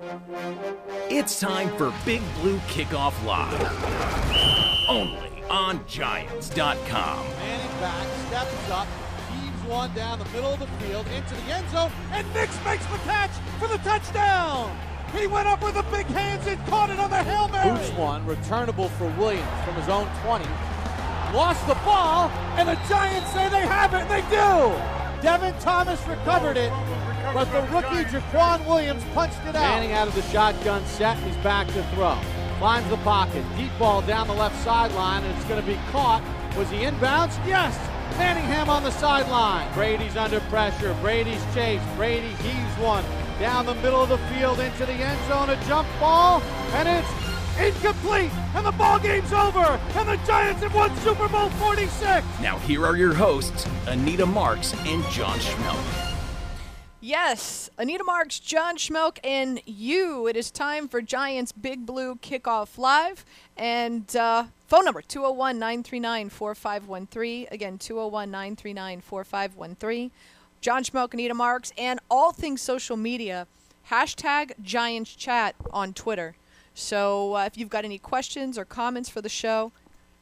It's time for Big Blue Kickoff Live. Only on Giants.com. Manning back, steps up, heaves one down the middle of the field into the end zone, and Nix makes the catch for the touchdown. He went up with the big hands and caught it on the Hail Mary. Boots one, returnable for Williams from his own 20. Lost the ball, and the Giants say they have it, and they do. Devin Thomas recovered it, but the rookie Jaquan Williams punched it out. Manning out of the shotgun set, he's back to throw. Finds the pocket, deep ball down the left sideline, and it's going to be caught. Was he inbounds? Yes! Manningham on the sideline. Brady's under pressure. Brady's chased. Brady heaves one down the middle of the field into the end zone. A jump ball, and it's incomplete. And the ball game's over. And the Giants have won Super Bowl 46. Now here are your hosts, Anita Marks and John Schmelk. Yes, Anita Marks, John Schmelk, and you. It is time for Giants Big Blue Kickoff Live. And phone number, 201-939-4513. Again, 201-939-4513. John Schmelk, Anita Marks, and all things social media, hashtag Giants Chat on Twitter. So if you've got any questions or comments for the show,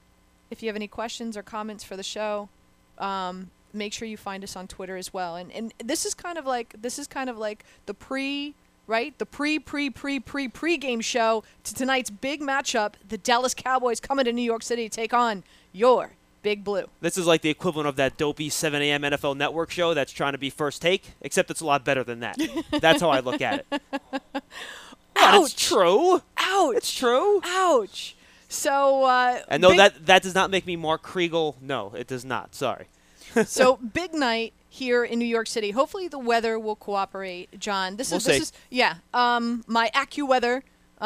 make sure you find us on Twitter as well. And this is kind of like the pre-game show to tonight's big matchup. The Dallas Cowboys coming to New York City to take on your Big Blue. This is like the equivalent of that dopey 7 a.m. NFL Network show that's trying to be First Take, except it's a lot better than that. That's how I look at it. But it's true. Ouch. It's true. Ouch. So and no, that does not make me Mark Kriegel. No, it does not. Sorry. So big night here in New York City. Hopefully the weather will cooperate, John. This is my AccuWeather.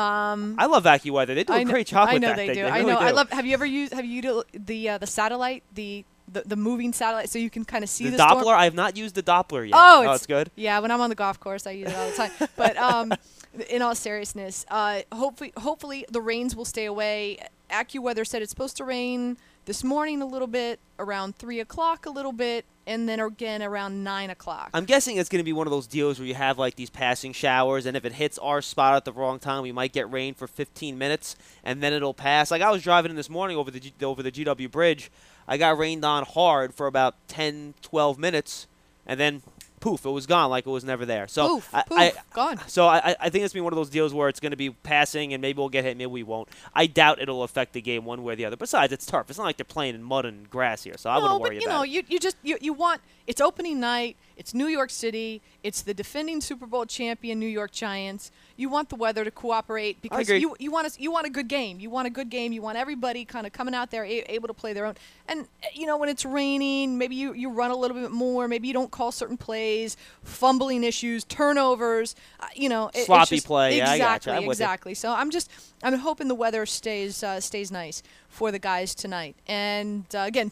I love AccuWeather. They do a great job with that. I know they do. They I really know. do. I love. Have you used the satellite, the moving satellite, so you can kind of see the Doppler? storm? I have not used the Doppler yet. Oh, it's good. Yeah, when I'm on the golf course, I use it all the time. But in all seriousness, hopefully the rains will stay away. AccuWeather said it's supposed to rain this morning a little bit, around 3 o'clock a little bit, and then again around 9 o'clock. I'm guessing it's going to be one of those deals where you have like these passing showers, and if it hits our spot at the wrong time, we might get rain for 15 minutes, and then it'll pass. Like I was driving in this morning over the GW Bridge. I got rained on hard for about 10, 12 minutes, and then poof, it was gone like it was never there. So gone. So I think it's been one of those deals where it's going to be passing, and maybe we'll get hit, maybe we won't. I doubt it'll affect the game one way or the other. Besides, it's turf. It's not like they're playing in mud and grass here, so I wouldn't worry about it. You want, it's opening night. It's New York City. It's the defending Super Bowl champion New York Giants. You want the weather to cooperate because you want a good game. You want a good game. You want everybody kind of coming out there able to play their own. And when it's raining, maybe you run a little bit more. Maybe you don't call certain plays, fumbling issues, turnovers. Sloppy play. Exactly. Yeah, I gotcha. Exactly. So I'm hoping the weather stays nice for the guys tonight. And again,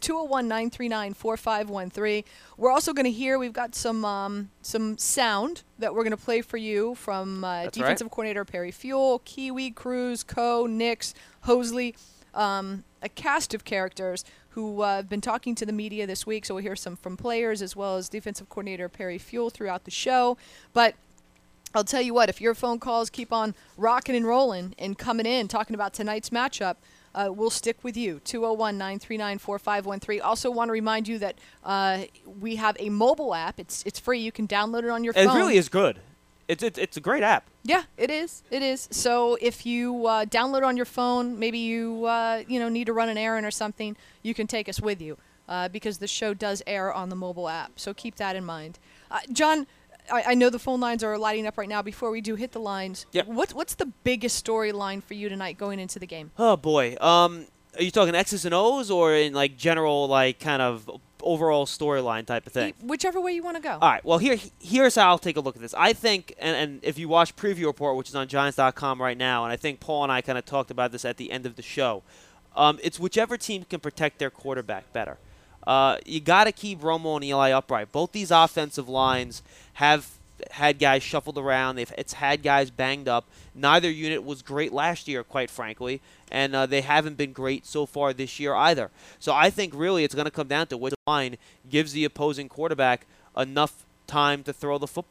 201-939-4513. We're also going to hear, we've got some sound that we're going to play for you from defensive coordinator Perry Fuel, Kiwi, Cruz, Coe, Nix, Hosley, a cast of characters who have been talking to the media this week. So we'll hear some from players as well as defensive coordinator Perry Fuel throughout the show. But I'll tell you what, if your phone calls keep on rocking and rolling and coming in, talking about tonight's matchup, we'll stick with you, 201-939-4513. Also want to remind you that we have a mobile app. It's free. You can download it on your phone. It really is good. It's a great app. Yeah, it is. It is. So if you download it on your phone, maybe you need to run an errand or something, you can take us with you because the show does air on the mobile app. So keep that in mind. John, I know the phone lines are lighting up right now. Before we do hit the lines, what's the biggest storyline for you tonight going into the game? Oh, boy. Are you talking X's and O's or in, like, general, like, kind of overall storyline type of thing? Whichever way you want to go. All right. Well, here's how I'll take a look at this. I think, and if you watch Preview Report, which is on Giants.com right now, and I think Paul and I kind of talked about this at the end of the show, it's whichever team can protect their quarterback better. You got to keep Romo and Eli upright. Both these offensive lines have had guys shuffled around. It's had guys banged up. Neither unit was great last year, quite frankly, and they haven't been great so far this year either. So I think really it's going to come down to which line gives the opposing quarterback enough time to throw the football.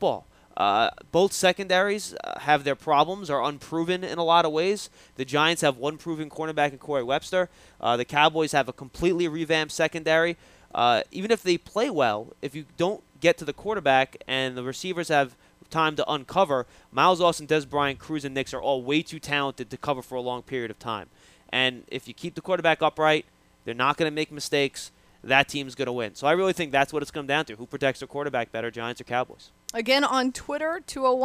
Both secondaries have their problems, are unproven in a lot of ways. The Giants have one proven cornerback in Corey Webster. The Cowboys have a completely revamped secondary. Even if they play well, if you don't get to the quarterback and the receivers have time to uncover, Miles Austin, Des Bryant, Cruz, and Nix are all way too talented to cover for a long period of time. And if you keep the quarterback upright, they're not going to make mistakes. That team's going to win. So I really think that's what it's come down to. Who protects their quarterback better, Giants or Cowboys? Again, on Twitter,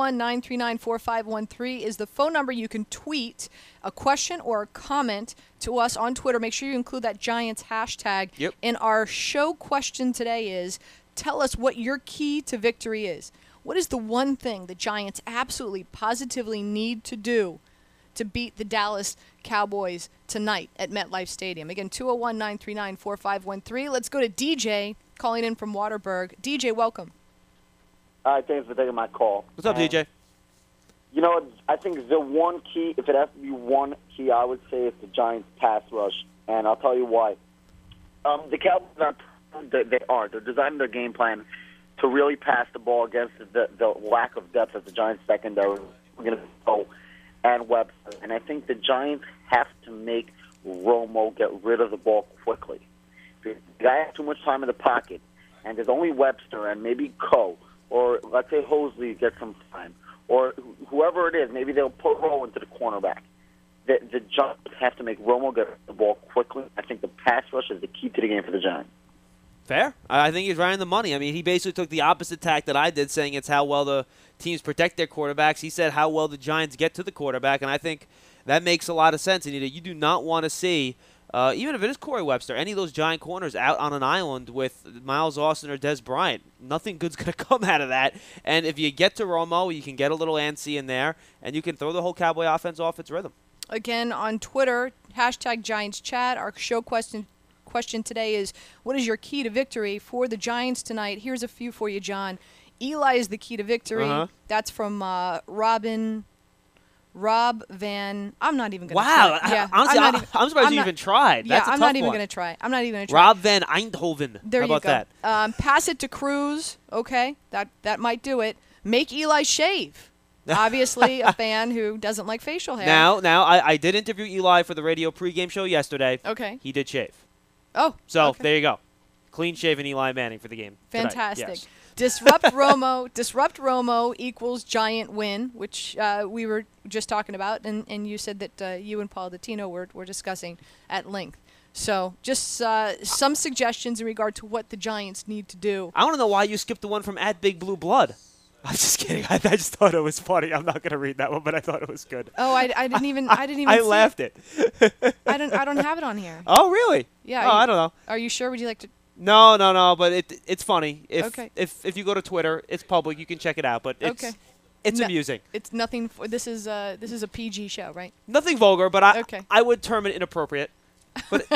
201-939-4513 is the phone number. You can tweet a question or a comment to us on Twitter. Make sure you include that Giants hashtag. Yep. And our show question today is, tell us what your key to victory is. What is the one thing the Giants absolutely, positively need to do to beat the Dallas Cowboys tonight at MetLife Stadium? Again, 201-939-4513. Let's go to DJ calling in from Waterburg. DJ, welcome. All right, thanks for taking my call. What's up, DJ? You know, I think the one key, if it has to be one key, I would say it's the Giants' pass rush, and I'll tell you why. The Cowboys they're designing their game plan to really pass the ball against the lack of depth of the Giants' secondary. We're going to go and Webster, and I think the Giants have to make Romo get rid of the ball quickly. The guy has too much time in the pocket, and there's only Webster and maybe Coe, or let's say Hosley gets some time, or whoever it is. Maybe they'll put Romo into the cornerback. The Giants have to make Romo get the ball quickly. I think the pass rush is the key to the game for the Giants. Fair. I think he's right on the money. I mean, he basically took the opposite tack that I did, saying it's how well the teams protect their quarterbacks. He said how well the Giants get to the quarterback, and I think that makes a lot of sense. And you do not want to see, even if it is Corey Webster, any of those Giant corners out on an island with Miles Austin or Des Bryant. Nothing good's going to come out of that. And if you get to Romo, you can get a little antsy in there, and you can throw the whole Cowboy offense off its rhythm. Again, on Twitter, hashtag Giants Chat. Our show question today is, what is your key to victory for the Giants tonight? Here's a few for you, John. Eli is the key to victory. That's from Rob Van. I'm not even going to try. Yeah, honestly, I'm surprised you even tried. Yeah, That's a I'm tough not even one. going to try. I'm not even going to try. Rob Van Eindhoven. There How you about go. that? Pass it to Cruz. Okay, that might do it. Make Eli shave. Obviously, a fan who doesn't like facial hair. Now, I did interview Eli for the radio pregame show yesterday. Okay. He did shave. Oh, so okay. There you go. Clean-shaven Eli Manning for the game. Fantastic. Yes. Disrupt Romo equals Giant win, which we were just talking about, and you said that you and Paul Dottino were discussing at length. So just some suggestions in regard to what the Giants need to do. I want to know why you skipped the one from @BigBlueBlood. I'm just kidding. I just thought it was funny. I'm not going to read that one, but I thought it was good. Oh, I didn't even. I I laughed it. I don't have it on here. Oh, really? Yeah. I don't know. Are you sure? Would you like to? No. But it's funny. Okay. If you go to Twitter, it's public. You can check it out. But it's amusing. It's nothing. This is a PG show, right? Nothing vulgar, but I would term it inappropriate. But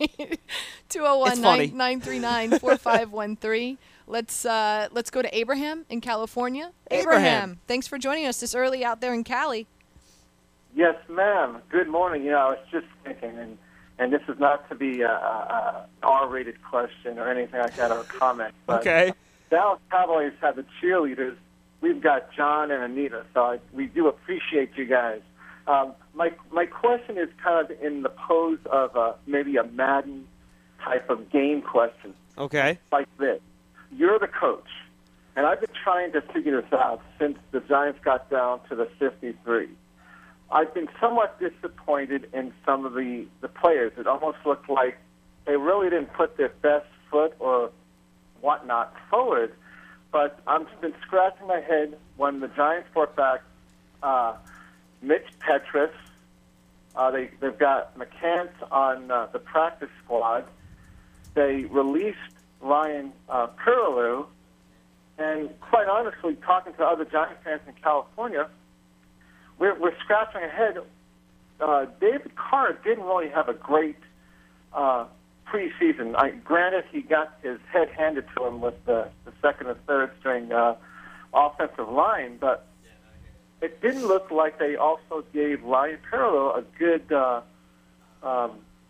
201-939-4513. Let's go to Abraham in California. Abraham, thanks for joining us this early out there in Cali. Yes, ma'am. Good morning. You know, I was just thinking, and this is not to be a R-rated question or anything like that or a comment. But okay. Dallas Cowboys have the cheerleaders. We've got John and Anita, so we do appreciate you guys. My question is kind of in the pose of maybe a Madden type of game question. Okay. Like this. You're the coach, and I've been trying to figure this out since the Giants got down to the 53. I've been somewhat disappointed in some of the players. It almost looked like they really didn't put their best foot or whatnot forward, but I've been scratching my head when the Giants brought back Mitch Petrus. They've got McCants on the practice squad. They released Ryan Perrilloux, and quite honestly, talking to other Giant fans in California, we're scratching our head. David Carr didn't really have a great preseason. Granted, he got his head handed to him with the second and third string offensive line, but it didn't look like they also gave Ryan Perrilloux a good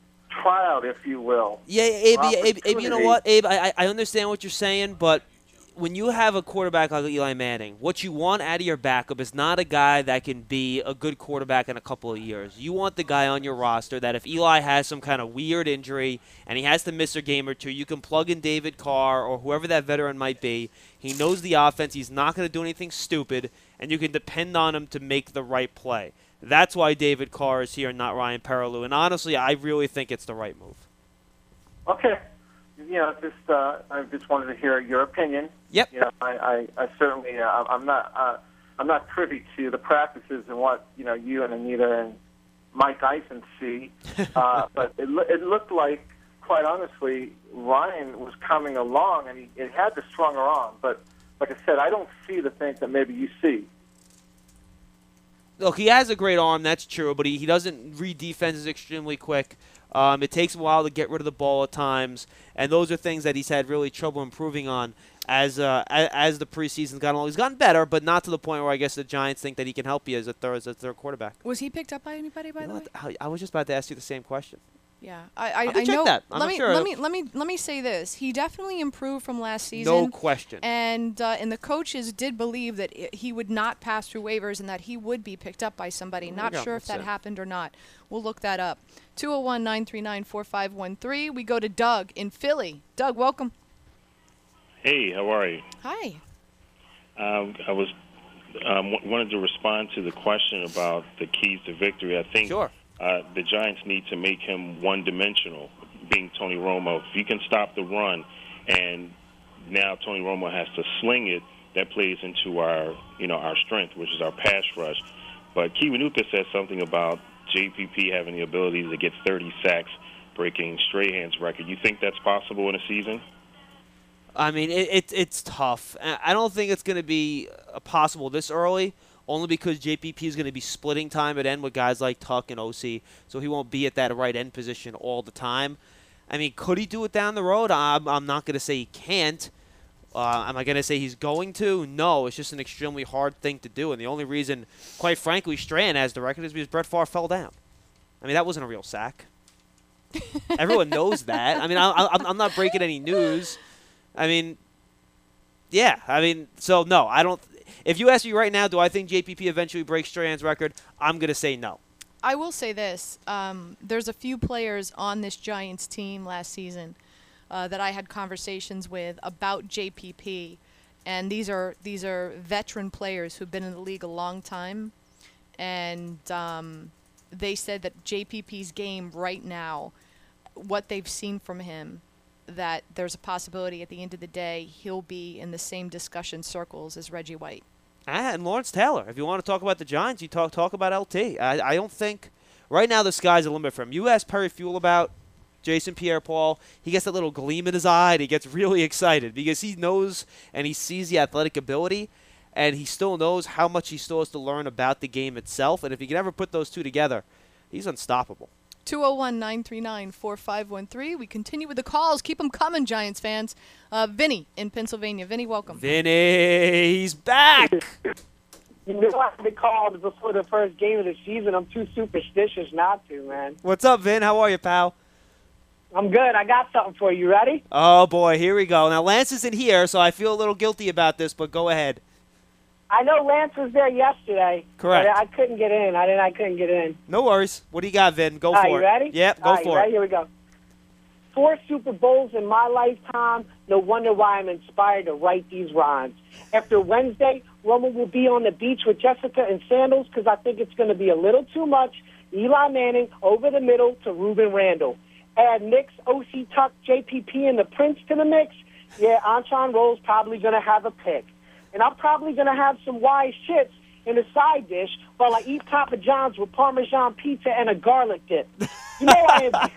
tryout, if you will. Yeah, Abe, you know what, Abe? I understand what you're saying, but when you have a quarterback like Eli Manning, what you want out of your backup is not a guy that can be a good quarterback in a couple of years. You want the guy on your roster that if Eli has some kind of weird injury and he has to miss a game or two, you can plug in David Carr or whoever that veteran might be. He knows the offense. He's not going to do anything stupid, and you can depend on him to make the right play. That's why David Carr is here and not Ryan Perrilloux. And honestly, I really think it's the right move. Okay. I just wanted to hear your opinion. Yep. I certainly I'm not privy to the practices and what you and Anita and Mike Eisen see, but it looked like, quite honestly, Ryan was coming along and he had the stronger arm. But like I said, I don't see the things that maybe you see. Look, he has a great arm, that's true, but he doesn't read defenses extremely quick. It takes a while to get rid of the ball at times, and those are things that he's had really trouble improving on as the preseason's gone along. He's gotten better, but not to the point where I guess the Giants think that he can help you as a third quarterback. Was he picked up by anybody, by the way? I was just about to ask you the same question. Yeah, I check know. that. I'm not sure. Let me say this. He definitely improved from last season. No question. And the coaches did believe that he would not pass through waivers and that he would be picked up by somebody. Not sure if that happened or not. We'll look that up. 201-939-4513. We go to Doug in Philly. Doug, welcome. Hey, how are you? Hi. I was wanted to respond to the question about the keys to victory. I think sure. The Giants need to make him one-dimensional, being Tony Romo. If you can stop the run, and now Tony Romo has to sling it, that plays into our strength, which is our pass rush. But Kiwanuka said something about JPP having the ability to get 30 sacks, breaking Strahan's record. You think that's possible in a season? I mean, it's tough. I don't think it's going to be possible this early, only because JPP is going to be splitting time at end with guys like Tuck and OC, so he won't be at that right end position all the time. I mean, could he do it down the road? I'm not going to say he can't. Am I going to say he's going to? No, it's just an extremely hard thing to do, and the only reason, quite frankly, Strahan has the record is because Brett Favre fell down. I mean, that wasn't a real sack. Everyone knows that. I mean, I'm not breaking any news. I mean, yeah. I mean, so no, I don't. If you ask me right now, do I think JPP eventually breaks Strahan's record? I'm going to say no. I will say this. There's a few players on this Giants team last season that I had conversations with about JPP, and these are veteran players who've been in the league a long time, and they said that JPP's game right now, what they've seen from him, that there's a possibility at the end of the day he'll be in the same discussion circles as Reggie White. And Lawrence Taylor. If you want to talk about the Giants, you talk about LT. I don't think right now the sky's the limit for him. You ask Perry Fuel about Jason Pierre-Paul, he gets that little gleam in his eye and he gets really excited because he knows and he sees the athletic ability and he still knows how much he still has to learn about the game itself. And if he can ever put those two together, he's unstoppable. 201-939-4513. We continue with the calls. Keep them coming, Giants fans. Vinny in Pennsylvania. Vinny, welcome. Vinny, he's back. You know I had to call before the first game of the season. I'm too superstitious not to, man. What's up, Vin? How are you, pal? I'm good. I got something for you. Ready? Oh, boy. Here we go. Now, Lance isn't here, so I feel a little guilty about this, but go ahead. I know Lance was there yesterday. Correct. But I couldn't get in. I couldn't get in. No worries. What do you got, Vin? Go for it. You ready? Yep, go for it. Here we go. 4 Super Bowls in my lifetime. No wonder why I'm inspired to write these rhymes. After Wednesday, Roman will be on the beach with Jessica in sandals because I think it's going to be a little too much. Eli Manning over the middle to Ruben Randall. Add Knicks, OC Tuck, JPP, and the Prince to the mix. Yeah, Antoine Roll's probably going to have a pick. And I'm probably going to have some wise shits in a side dish while I eat Papa John's with Parmesan pizza and a garlic dip. You know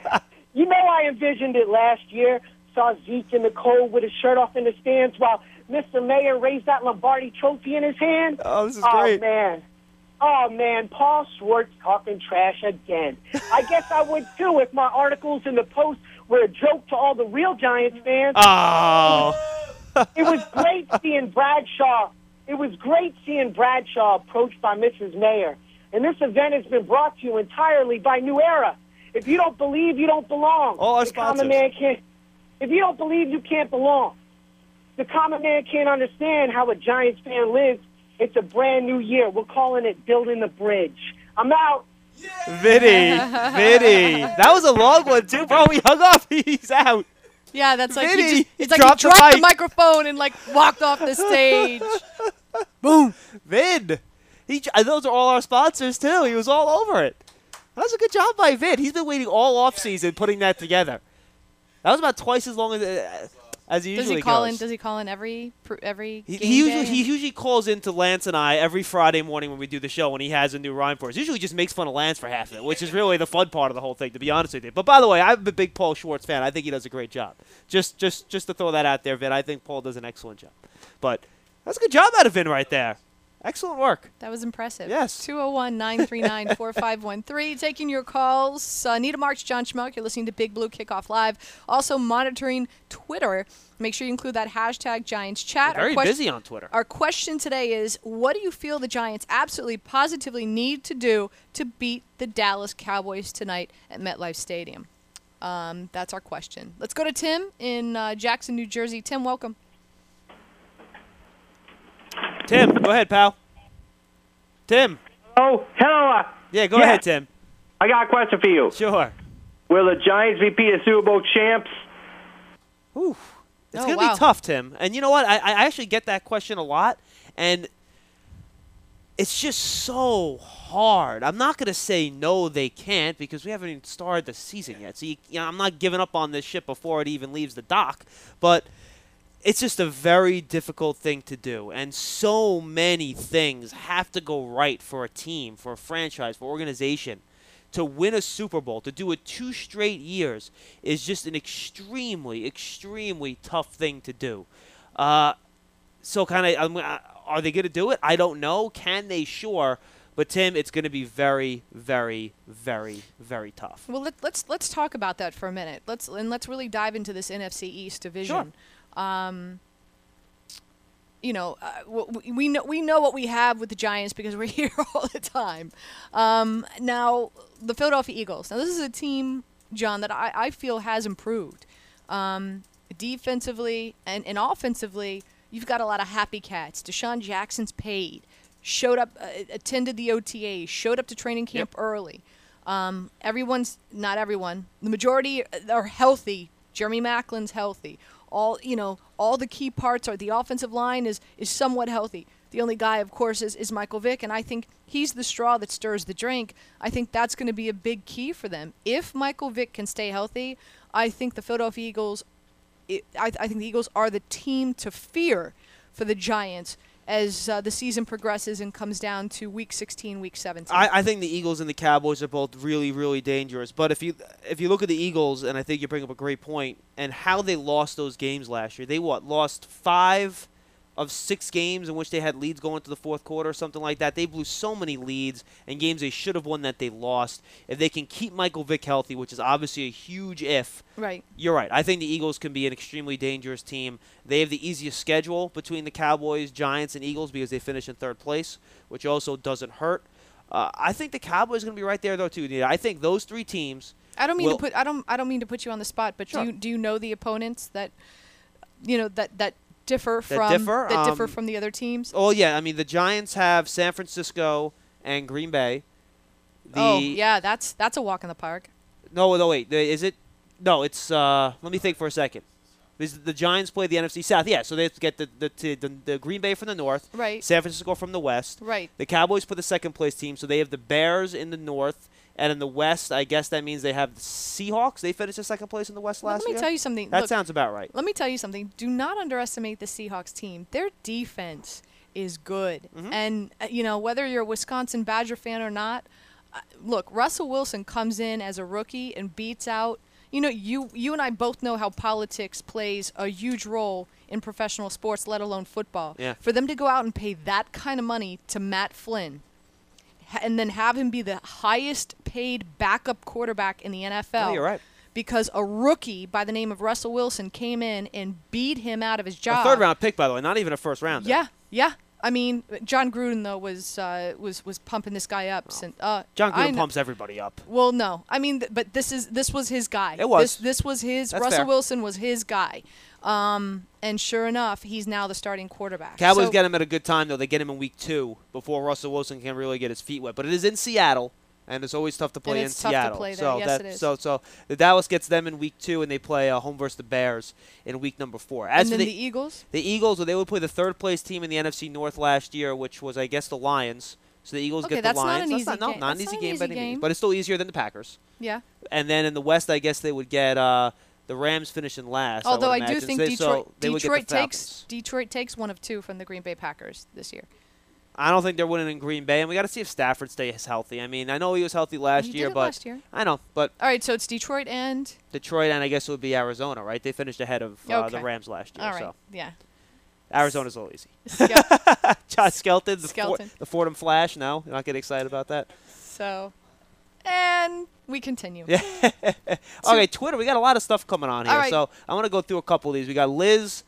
I envisioned it last year. Saw Zeke in the cold with his shirt off in the stands while Mr. Mayor raised that Lombardi trophy in his hand. Oh, this is great. Oh, man, Paul Schwartz talking trash again. I guess I would, too, if my articles in the Post were a joke to all the real Giants fans. Oh. It was great seeing Bradshaw. It was great seeing Bradshaw approached by Mrs. Mayer. And this event has been brought to you entirely by New Era. If you don't believe, you don't belong. All our sponsors. If you don't believe, you can't belong. the common man can't understand how a Giants fan lives. It's a brand new year. We're calling it building the bridge. I'm out. Vinny. That was a long one, too, bro. He hung up. He's out. Yeah, that's like Vinny, he dropped the microphone and like walked off the stage. Boom. Vin. Those are all our sponsors, too. He was all over it. That was a good job by Vin. He's been waiting all offseason putting that together. That was about twice as long as he usually goes. Does he call in every game He usually calls in to Lance and I every Friday morning when we do the show when he has a new rhyme for us. Usually just makes fun of Lance for half of it, which is really the fun part of the whole thing, to be honest with you. But by the way, I'm a big Paul Schwartz fan. I think he does a great job. Just to throw that out there, Vin, I think Paul does an excellent job. But that's a good job out of Vin right there. Excellent work. That was impressive. Yes. 201-939-4513. Taking your calls. Nita Marks, John Schmuck. You're listening to Big Blue Kickoff Live. Also monitoring Twitter. Make sure you include that hashtag Giants Chat. We're very busy on Twitter. Our question today is, what do you feel the Giants absolutely, positively need to do to beat the Dallas Cowboys tonight at MetLife Stadium? That's our question. Let's go to Tim in Jackson, New Jersey. Tim, welcome. Tim, go ahead, pal. Tim. Oh, hello. Yeah, go ahead, Tim. I got a question for you. Sure. Will the Giants repeat as Super Bowl champs? Ooh. It's going to be tough, Tim. And you know what? I actually get that question a lot, and it's just so hard. I'm not going to say no, they can't, because we haven't even started the season yet. So I'm not giving up on this ship before it even leaves the dock. But it's just a very difficult thing to do, and so many things have to go right for a team, for a franchise, for an organization. To win a Super Bowl, to do it 2 straight years, is just an extremely, extremely tough thing to do. So kind of, are they going to do it? I don't know. Can they? Sure. But, Tim, it's going to be very, very, very, very tough. Well, let's talk about that for a minute. Let's really dive into this NFC East division. Sure. We know what we have with the Giants because we're here all the time. Now, the Philadelphia Eagles. Now, this is a team, John, that I feel has improved. Defensively and offensively, you've got a lot of happy cats. Deshaun Jackson's paid. Showed up, attended the OTA, showed up to training camp early. Not everyone. The majority are healthy. Jeremy Macklin's healthy. All the key parts are the offensive line is somewhat healthy. The only guy, of course, is Michael Vick, and I think he's the straw that stirs the drink. I think that's going to be a big key for them. If Michael Vick can stay healthy, I think the Philadelphia Eagles, I think the Eagles are the team to fear for the Giants as the season progresses and comes down to Week 16, Week 17. I think the Eagles and the Cowboys are both really, really dangerous. But if you look at the Eagles, and I think you bring up a great point, and how they lost those games last year, they lost 5 of 6 games in which they had leads going to the fourth quarter or something like that. They blew so many leads and games they should have won that they lost. If they can keep Michael Vick healthy, which is obviously a huge if, right? You're right. I think the Eagles can be an extremely dangerous team. They have the easiest schedule between the Cowboys, Giants, and Eagles because they finish in 3rd place, which also doesn't hurt. I think the Cowboys are going to be right there though too. I think those 3 teams. I don't mean to put you on the spot, but sure. do you know the opponents that that differ from the other teams? Oh yeah, I mean the Giants have San Francisco and Green Bay. That's a walk in the park. No, wait, is it? No, it's. Let me think for a second. The Giants play the NFC South. Yeah, so they have to get the Green Bay from the north, right? San Francisco from the west, right? The Cowboys play the 2nd place team, so they have the Bears in the north. And in the West, I guess that means they have the Seahawks. They finished in 2nd place in the West last year. Let me tell you something. That sounds about right. Let me tell you something. Do not underestimate the Seahawks team. Their defense is good. Mm-hmm. And, whether you're a Wisconsin Badger fan or not, look, Russell Wilson comes in as a rookie and beats out. You and I both know how politics plays a huge role in professional sports, let alone football. Yeah. For them to go out and pay that kind of money to Matt Flynn, and then have him be the highest paid backup quarterback in the NFL. Oh, you're right. Because a rookie by the name of Russell Wilson came in and beat him out of his job. A 3rd round pick, by the way, not even a 1st rounder. Yeah. I mean, John Gruden though was pumping this guy up. Since, John Gruden pumps everybody up. Well, no, I mean, but this was his guy. It was. This was his. That's Russell fair. Wilson was his guy. And sure enough, he's now the starting quarterback. Cowboys get him at a good time though. They get him in week 2 before Russell Wilson can really get his feet wet. But it is in Seattle. And it's always tough to play in Seattle. Tough to play there. Yes, it is. So the Dallas gets them in week 2, and they play home versus the Bears in week number 4. As and for then the Eagles? The Eagles, well, they would play the third-place team in the NFC North last year, which was, I guess, the Lions. So the Eagles get the Lions. That's not an easy game by any means, but it's still easier than the Packers. Yeah. And then in the West, I guess they would get the Rams finishing last. Although I do think Detroit takes one of 2 from the Green Bay Packers this year. I don't think they're winning in Green Bay, and we got to see if Stafford stays healthy. I mean, I know he was healthy last year, but I know, but all right. So it's Detroit, and I guess it would be Arizona, right? They finished ahead of the Rams last year. All right, so. yeah. Arizona's a little easy. John Skelton, the Fordham Flash. No, you're not getting excited about that. So, and we continue. Yeah. Okay, Twitter. We got a lot of stuff coming on here, right. so I want to go through a couple of these. We got Liz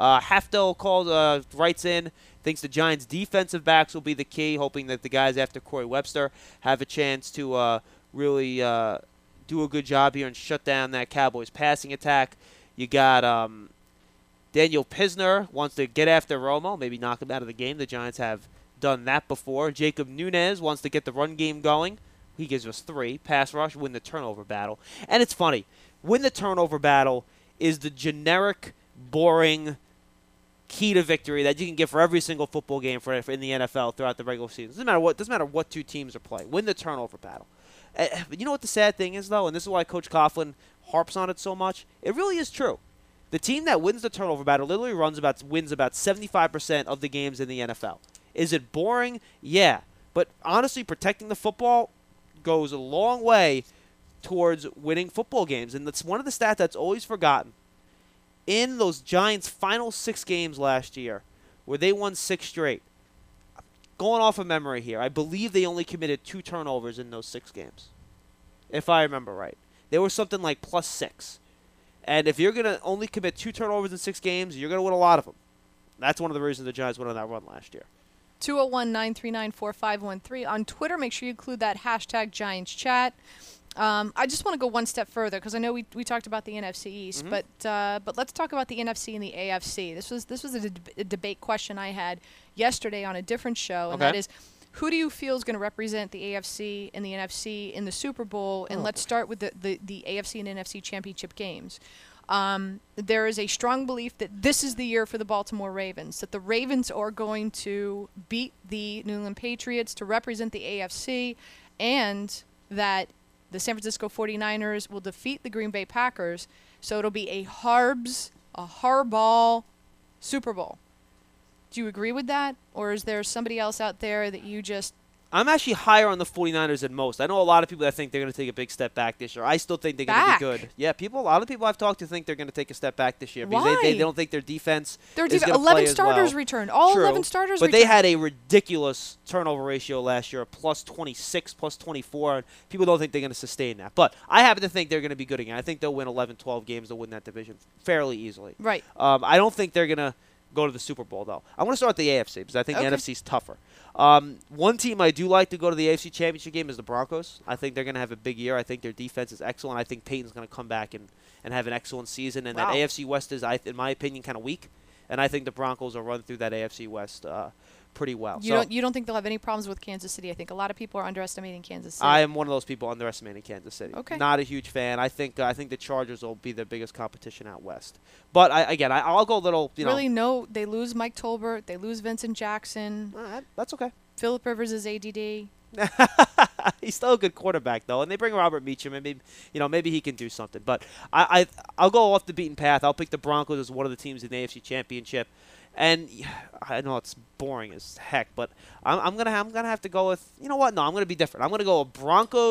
Haftel writes in. Thinks the Giants' defensive backs will be the key, hoping that the guys after Corey Webster have a chance to really do a good job here and shut down that Cowboys passing attack. You got Daniel Pisner wants to get after Romo, maybe knock him out of the game. The Giants have done that before. Jacob Nunez wants to get the run game going. He gives us 3. Pass rush, win the turnover battle. And it's funny. Win the turnover battle is the generic, boring key to victory that you can get for every single football game for in the NFL throughout the regular season. Doesn't matter what 2 teams are playing. Win the turnover battle. But you know what the sad thing is, though, and this is why Coach Coughlin harps on it so much? It really is true. The team that wins the turnover battle literally wins about 75% of the games in the NFL. Is it boring? Yeah. But honestly, protecting the football goes a long way towards winning football games. And that's one of the stats that's always forgotten. In those Giants' final 6 games last year, where they won 6 straight, going off of memory here, I believe they only committed 2 turnovers in those 6 games, if I remember right. They were something like +6. And if you're going to only commit 2 turnovers in 6 games, you're going to win a lot of them. That's one of the reasons the Giants went on that run last year. 201-939-4513. On Twitter, make sure you include that hashtag Giants Chat. I just want to go one step further because I know we talked about the NFC East, but let's talk about the NFC and the AFC. This was a debate question I had yesterday on a different show, and that is, who do you feel is going to represent the AFC and the NFC in the Super Bowl? And let's start with the AFC and NFC championship games. There is a strong belief that this is the year for the Baltimore Ravens, that the Ravens are going to beat the New England Patriots to represent the AFC, and that the San Francisco 49ers will defeat the Green Bay Packers, so it'll be a Harbaugh Super Bowl. Do you agree with that? Or is there somebody else out there that you just... I'm actually higher on the 49ers than most. I know a lot of people that think they're going to take a big step back this year. I still think they're going to be good. Yeah, a lot of people I've talked to think they're going to take a step back this year. Because Why? They don't think their defense is going to 11 play starters as well. returned. All True, 11 starters but returned. they had a ridiculous turnover ratio last year, +26, +24. And people don't think they're going to sustain that. But I happen to think they're going to be good again. I think they'll win 11, 12 games. They'll win that division fairly easily. Right. I don't think they're going to go to the Super Bowl, though. I want to start with the AFC because I think the NFC is tougher. One team I do like to go to the AFC Championship game is the Broncos. I think they're going to have a big year. I think their defense is excellent. I think Peyton's going to come back and have an excellent season. And that AFC West is, in my opinion, kind of weak. And I think the Broncos will run through that AFC West pretty well. You don't think they'll have any problems with Kansas City? I think a lot of people are underestimating Kansas City. I am one of those people underestimating Kansas City. Okay. Not a huge fan. I think the Chargers will be their biggest competition out west. But I'll go a little. No. They lose Mike Tolbert. They lose Vincent Jackson. That's okay. Phillip Rivers is ADD. He's still a good quarterback though, and they bring Robert Meacham, and maybe he can do something. But I'll go off the beaten path. I'll pick the Broncos as one of the teams in the AFC Championship. And I know it's boring as heck, but I'm gonna have to go with, you know what? No, I'm gonna be different. I'm gonna go with Broncos,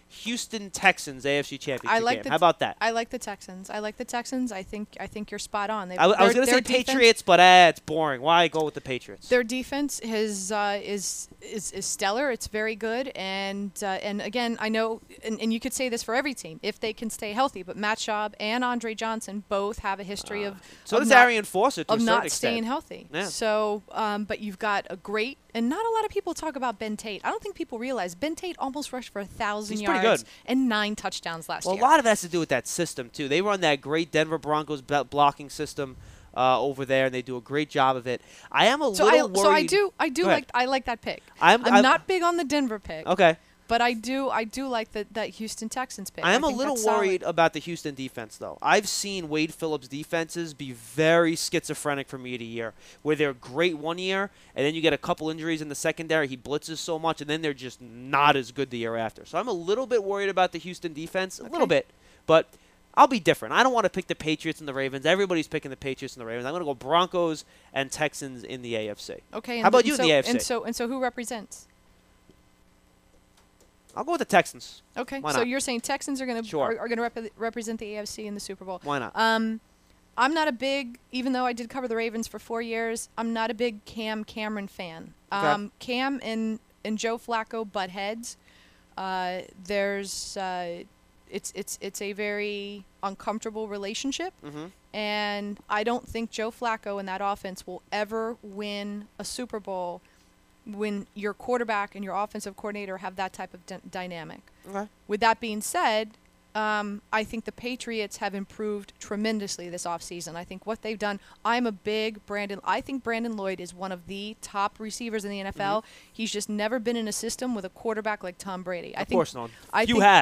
Houston Texans AFC Championship like game. How about that? I like the Texans. I think you're spot on. I was going to say Patriots, but it's boring. Why go with the Patriots? Their defense is stellar. It's very good, and again, I know, and you could say this for every team if they can stay healthy. But Matt Schaub and Andre Johnson both have a history of Arian Foster to a certain not extent. staying healthy. Yeah. So, but you've got a great. And not a lot of people talk about Ben Tate. I don't think people realize Ben Tate almost rushed for 1,000 yards and 9 touchdowns last year. Well, a lot of that has to do with that system, too. They run that great Denver Broncos blocking system over there, and they do a great job of it. I am a little worried. So I like that pick. I'm not big on the Denver pick. Okay. But I do like that Houston Texans pick. I am a little worried about the Houston defense, though. I've seen Wade Phillips' defenses be very schizophrenic from year to year, where they're great one year, and then you get a couple injuries in the secondary. He blitzes so much, and then they're just not as good the year after. So I'm a little bit worried about the Houston defense, a little bit. But I'll be different. I don't want to pick the Patriots and the Ravens. Everybody's picking the Patriots and the Ravens. I'm going to go Broncos and Texans in the AFC. Okay. How about you in the AFC? And so who represents? I'll go with the Texans. Okay, Why so not? you're saying Texans are going to represent the AFC in the Super Bowl. Why not? I'm not a big, even though I did cover the Ravens for 4 years, I'm not a big Cameron fan. Okay. Cam and Joe Flacco butt heads. It's a very uncomfortable relationship, and I don't think Joe Flacco and that offense will ever win a Super Bowl when your quarterback and your offensive coordinator have that type of dynamic. Okay. With that being said, I think the Patriots have improved tremendously this offseason. I think what they've done, I think Brandon Lloyd is one of the top receivers in the NFL. He's just never been in a system with a quarterback like Tom Brady. Of course not. I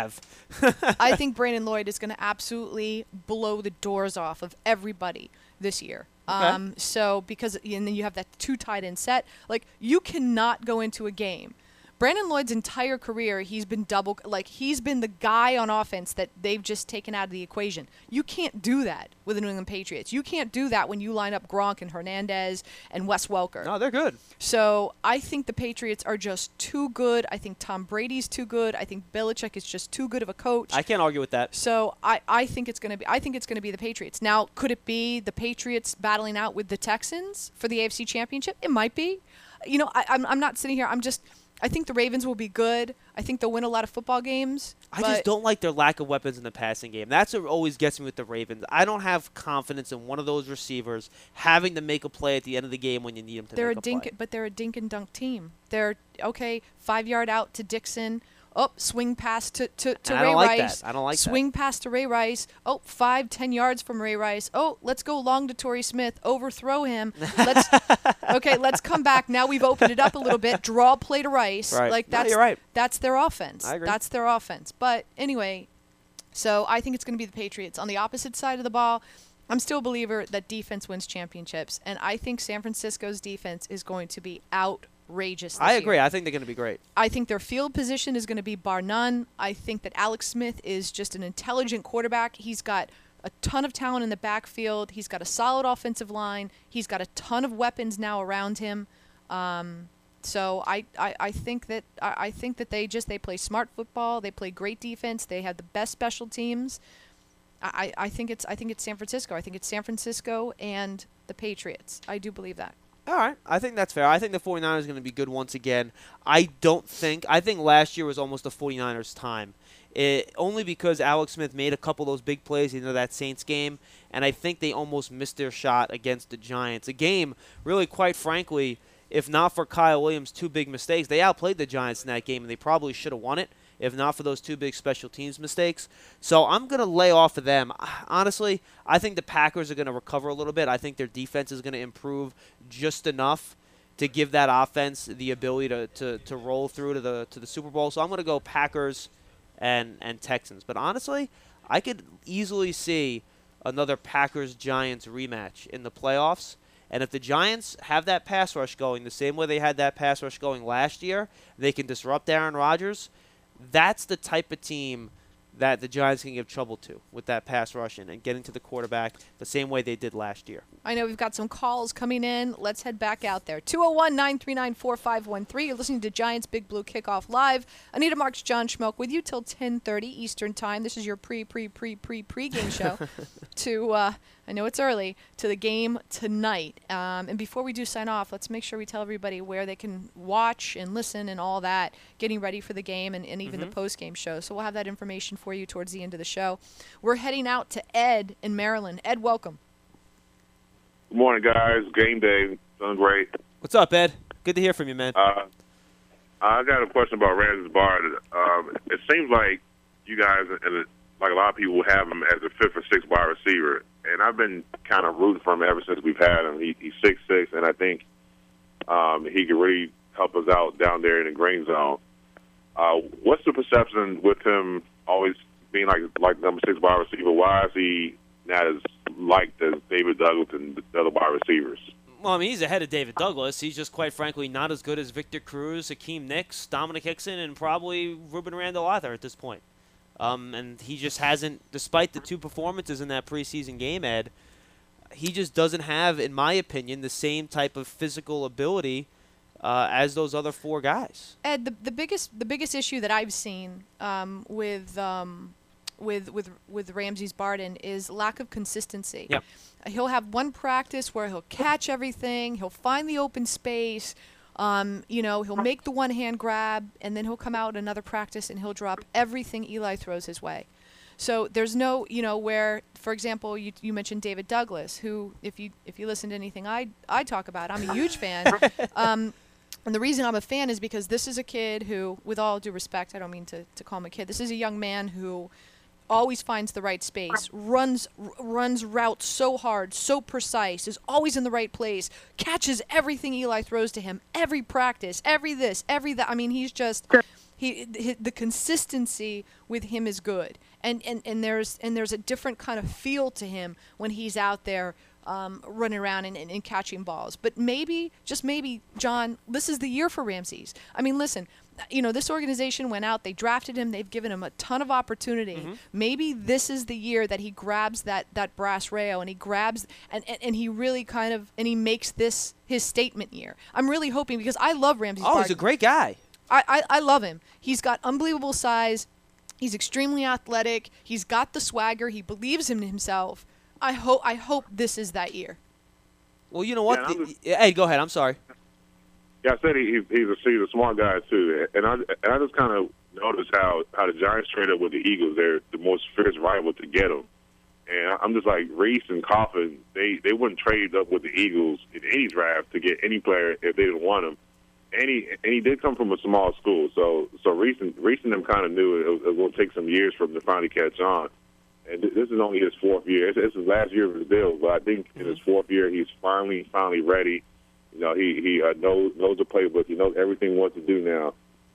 think Brandon Lloyd is going to absolutely blow the doors off of everybody this year. Okay. So and then you have that 2 tight end set. Like, you cannot go into a game. Brandon Lloyd's entire career, he's been he's been the guy on offense that they've just taken out of the equation. You can't do that with the New England Patriots. You can't do that when you line up Gronk and Hernandez and Wes Welker. No, they're good. So I think the Patriots are just too good. I think Tom Brady's too good. I think Belichick is just too good of a coach. I can't argue with that. So I think it's going to be the Patriots. Now, could it be the Patriots battling out with the Texans for the AFC Championship? It might be. You know, I'm not sitting here. I think the Ravens will be good. I think they'll win a lot of football games. I just don't like their lack of weapons in the passing game. That's what always gets me with the Ravens. I don't have confidence in one of those receivers having to make a play at the end of the game when you need them to make a play. But they're a dink and dunk team. They're, 5-yard out to Dixon. Oh, swing pass to Ray Rice. I don't like that. Swing pass to Ray Rice. Oh, 5-10 yards from Ray Rice. Oh, let's go long to Torrey Smith. Overthrow him. Let's come back. Now we've opened it up a little bit. Draw play to Rice. Right. You're right. That's their offense. I agree. That's their offense. But anyway, so I think it's going to be the Patriots. On the opposite side of the ball, I'm still a believer that defense wins championships, and I think San Francisco's defense is going to be outrageous this I agree. year. I think they're going to be great. I think their field position is going to be bar none. I think that Alex Smith is just an intelligent quarterback. He's got a ton of talent in the backfield. He's got a solid offensive line. He's got a ton of weapons now around him. So I think that they play smart football. They play great defense. They have the best special teams. I think it's San Francisco. I think it's San Francisco and the Patriots. I do believe that. All right. I think that's fair. I think the 49ers are going to be good once again. I think last year was almost the 49ers' time. Only because Alex Smith made a couple of those big plays into that Saints game, and I think they almost missed their shot against the Giants. A game, really, quite frankly, if not for Kyle Williams' 2 big mistakes, they outplayed the Giants in that game, and they probably should have won it if not for those 2 big special teams mistakes. So I'm going to lay off of them. Honestly, I think the Packers are going to recover a little bit. I think their defense is going to improve just enough to give that offense the ability to roll through to the Super Bowl. So I'm going to go Packers and Texans. But honestly, I could easily see another Packers-Giants rematch in the playoffs. And if the Giants have that pass rush going the same way they had that pass rush going last year, they can disrupt Aaron Rodgers. That's the type of team that the Giants can give trouble to with that pass rush and getting to the quarterback the same way they did last year. I know we've got some calls coming in. Let's head back out there. 201-939-4513. You're listening to Giants Big Blue Kickoff Live. Anita Marks, John Schmelk with you till 10:30 Eastern Time. This is your pregame show to, I know it's early, to the game tonight. And before we do sign off, let's make sure we tell everybody where they can watch and listen and all that, getting ready for the game and even the post-game show. So we'll have that information for you towards the end of the show. We're heading out to Ed in Maryland. Ed, welcome. Good morning, guys. Game day. Doing great. What's up, Ed? Good to hear from you, man. I got a question about Ramses Barden. It seems like you guys, and like a lot of people, have him as a 5th or 6th wide receiver, and I've been kind of rooting for him ever since we've had him. He's 6'6", and I think he could really help us out down there in the green zone. What's the perception with him always being like number 6 wide receiver? Why is he not as liked as David Douglas and the other wide receivers? Well, I mean, he's ahead of David Douglas. He's just, quite frankly, not as good as Victor Cruz, Hakeem Nicks, Dominic Hickson, and probably Ruben Randall either at this point. And he just hasn't, despite the 2 performances in that preseason game, Ed, he just doesn't have, in my opinion, the same type of physical ability as those other 4 guys. Ed, the biggest issue that I've seen with Ramses Barden is lack of consistency. Yep. He'll have one practice where he'll catch everything, he'll find the open space, he'll make the one-hand grab, and then he'll come out another practice and he'll drop everything Eli throws his way. So there's no, where, for example, you mentioned David Douglas, who, if you listen to anything I talk about, I'm a huge fan. And the reason I'm a fan is because this is a kid who, with all due respect, I don't mean to call him a kid, this is a young man who always finds the right space, runs routes so hard, so precise, is always in the right place, catches everything Eli throws to him, every practice, every this, every that. I mean, he's just the consistency with him is good, and there's a different kind of feel to him when he's out there running around and catching balls. But maybe, just maybe, John, this is the year for Ramses. I mean, listen. This organization went out, they drafted him, they've given him a ton of opportunity. Maybe this is the year that he grabs that brass rail and he grabs and he really and he makes this his statement year. I'm really hoping, because I love Ramses Barden. He's a great guy. I love him. He's got unbelievable size. He's extremely athletic. He's got the swagger. He believes in himself. I hope this is that year. Well, you know what? Hey, go ahead. I'm sorry. Yeah, I said he's a smart guy too, and I just kind of noticed how the Giants traded with the Eagles. They're the most fierce rival to get him, and I'm just like Reese and Coffin. They wouldn't trade up with the Eagles in any draft to get any player if they didn't want him. And he did come from a small school, so Reese and them kind of knew it was going to take some years for him to finally catch on. And this is only his 4th year. It's his last year of his deal, but I think in his 4th year he's finally ready. He knows the playbook. He knows everything he wants to do now.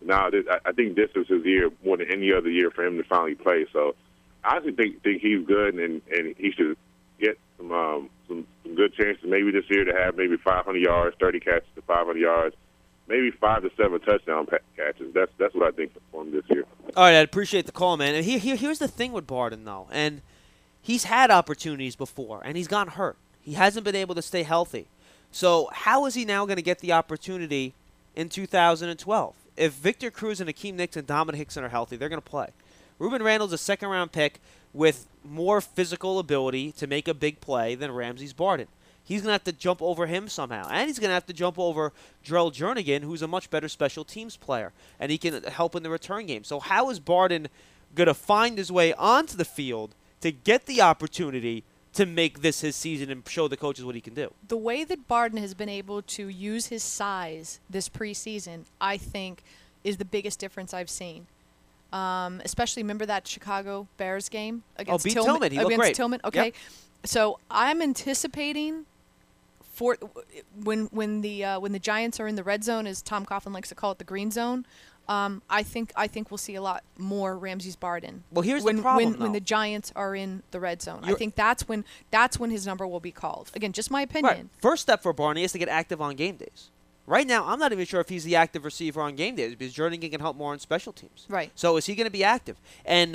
I think this is his year more than any other year for him to finally play. So I actually think he's good, and he should get some good chances maybe this year to have maybe 500 yards, 30 catches to 500 yards, maybe 5 to 7 touchdown catches. That's what I think for him this year. All right, I appreciate the call, man. And here's the thing with Barden, though, and he's had opportunities before, and he's gotten hurt. He hasn't been able to stay healthy. So how is he now going to get the opportunity in 2012? If Victor Cruz and Hakeem Nicks and Dominic Hickson are healthy, they're going to play. Ruben Randall's a 2nd-round pick with more physical ability to make a big play than Ramses Barden. He's going to have to jump over him somehow. And he's going to have to jump over Drell Jernigan, who's a much better special teams player, and he can help in the return game. So how is Barden going to find his way onto the field to get the opportunity to make this his season and show the coaches what he can do? The way that Barden has been able to use his size this preseason, I think, is the biggest difference I've seen. Especially, remember that Chicago Bears game against Tillman? He looked great. Tillman? Okay. Yep. So I'm anticipating for when the Giants are in the red zone, as Tom Coughlin likes to call it, the green zone. I think we'll see a lot more Ramses Barden. Well, here's the problem, when the Giants are in the red zone. I think that's when his number will be called. Again, just my opinion. Right. First step for Barden is to get active on game days. Right now, I'm not even sure if he's the active receiver on game days because Jernigan can help more on special teams. Right. So is he going to be active? And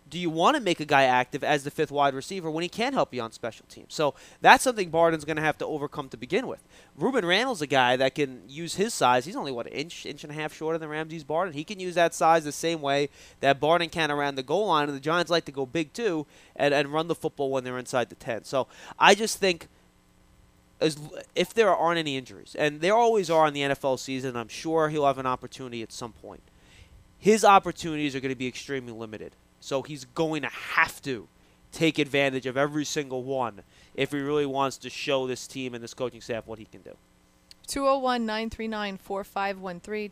do you want to make a guy active as the 5th wide receiver when he can help you on special teams? So that's something Barden's going to have to overcome to begin with. Ruben Randall's a guy that can use his size. He's only, an inch and a half shorter than Ramses Barden. He can use that size the same way that Barden can around the goal line, and the Giants like to go big too and run the football when they're inside the 10. So I just think if there aren't any injuries, and there always are in the NFL season, I'm sure he'll have an opportunity at some point. His opportunities are going to be extremely limited. So he's going to have to take advantage of every single one if he really wants to show this team and this coaching staff what he can do. 201-939-4513.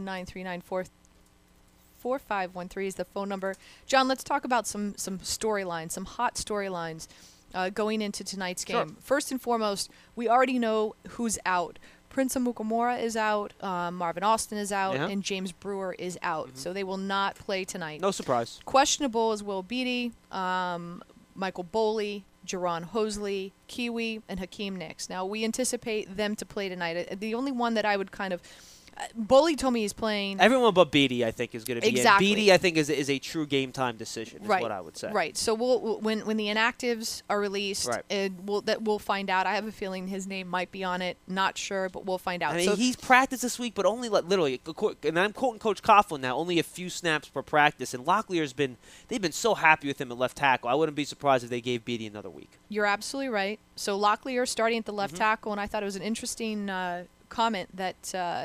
201-939-4513 is the phone number. John, let's talk about some storylines, some hot storylines going into tonight's game. Sure. First and foremost, we already know who's out. Prince Amukamara is out, Marvin Austin is out, and James Brewer is out. So they will not play tonight. No surprise. Questionable is Will Beatty, Michael Boley, Jaron Hosley, Kiwi, and Hakeem Nicks. Now, we anticipate them to play tonight. The only one that I would kind of Boley told me he's playing. Everyone but Beatty, I think, is going to be exactly. in. Beatty, I think, is a true game time decision. Is what I would say. Right. So when the inactives are released, we'll find out. I have a feeling his name might be on it. Not sure, but we'll find out. I mean, he's practiced this week, but only literally. And I'm quoting Coach Coughlin now. Only a few snaps per practice. And Locklear's they've been so happy with him at left tackle. I wouldn't be surprised if they gave Beatty another week. You're absolutely right. So Locklear starting at the left tackle, and I thought it was an interesting comment that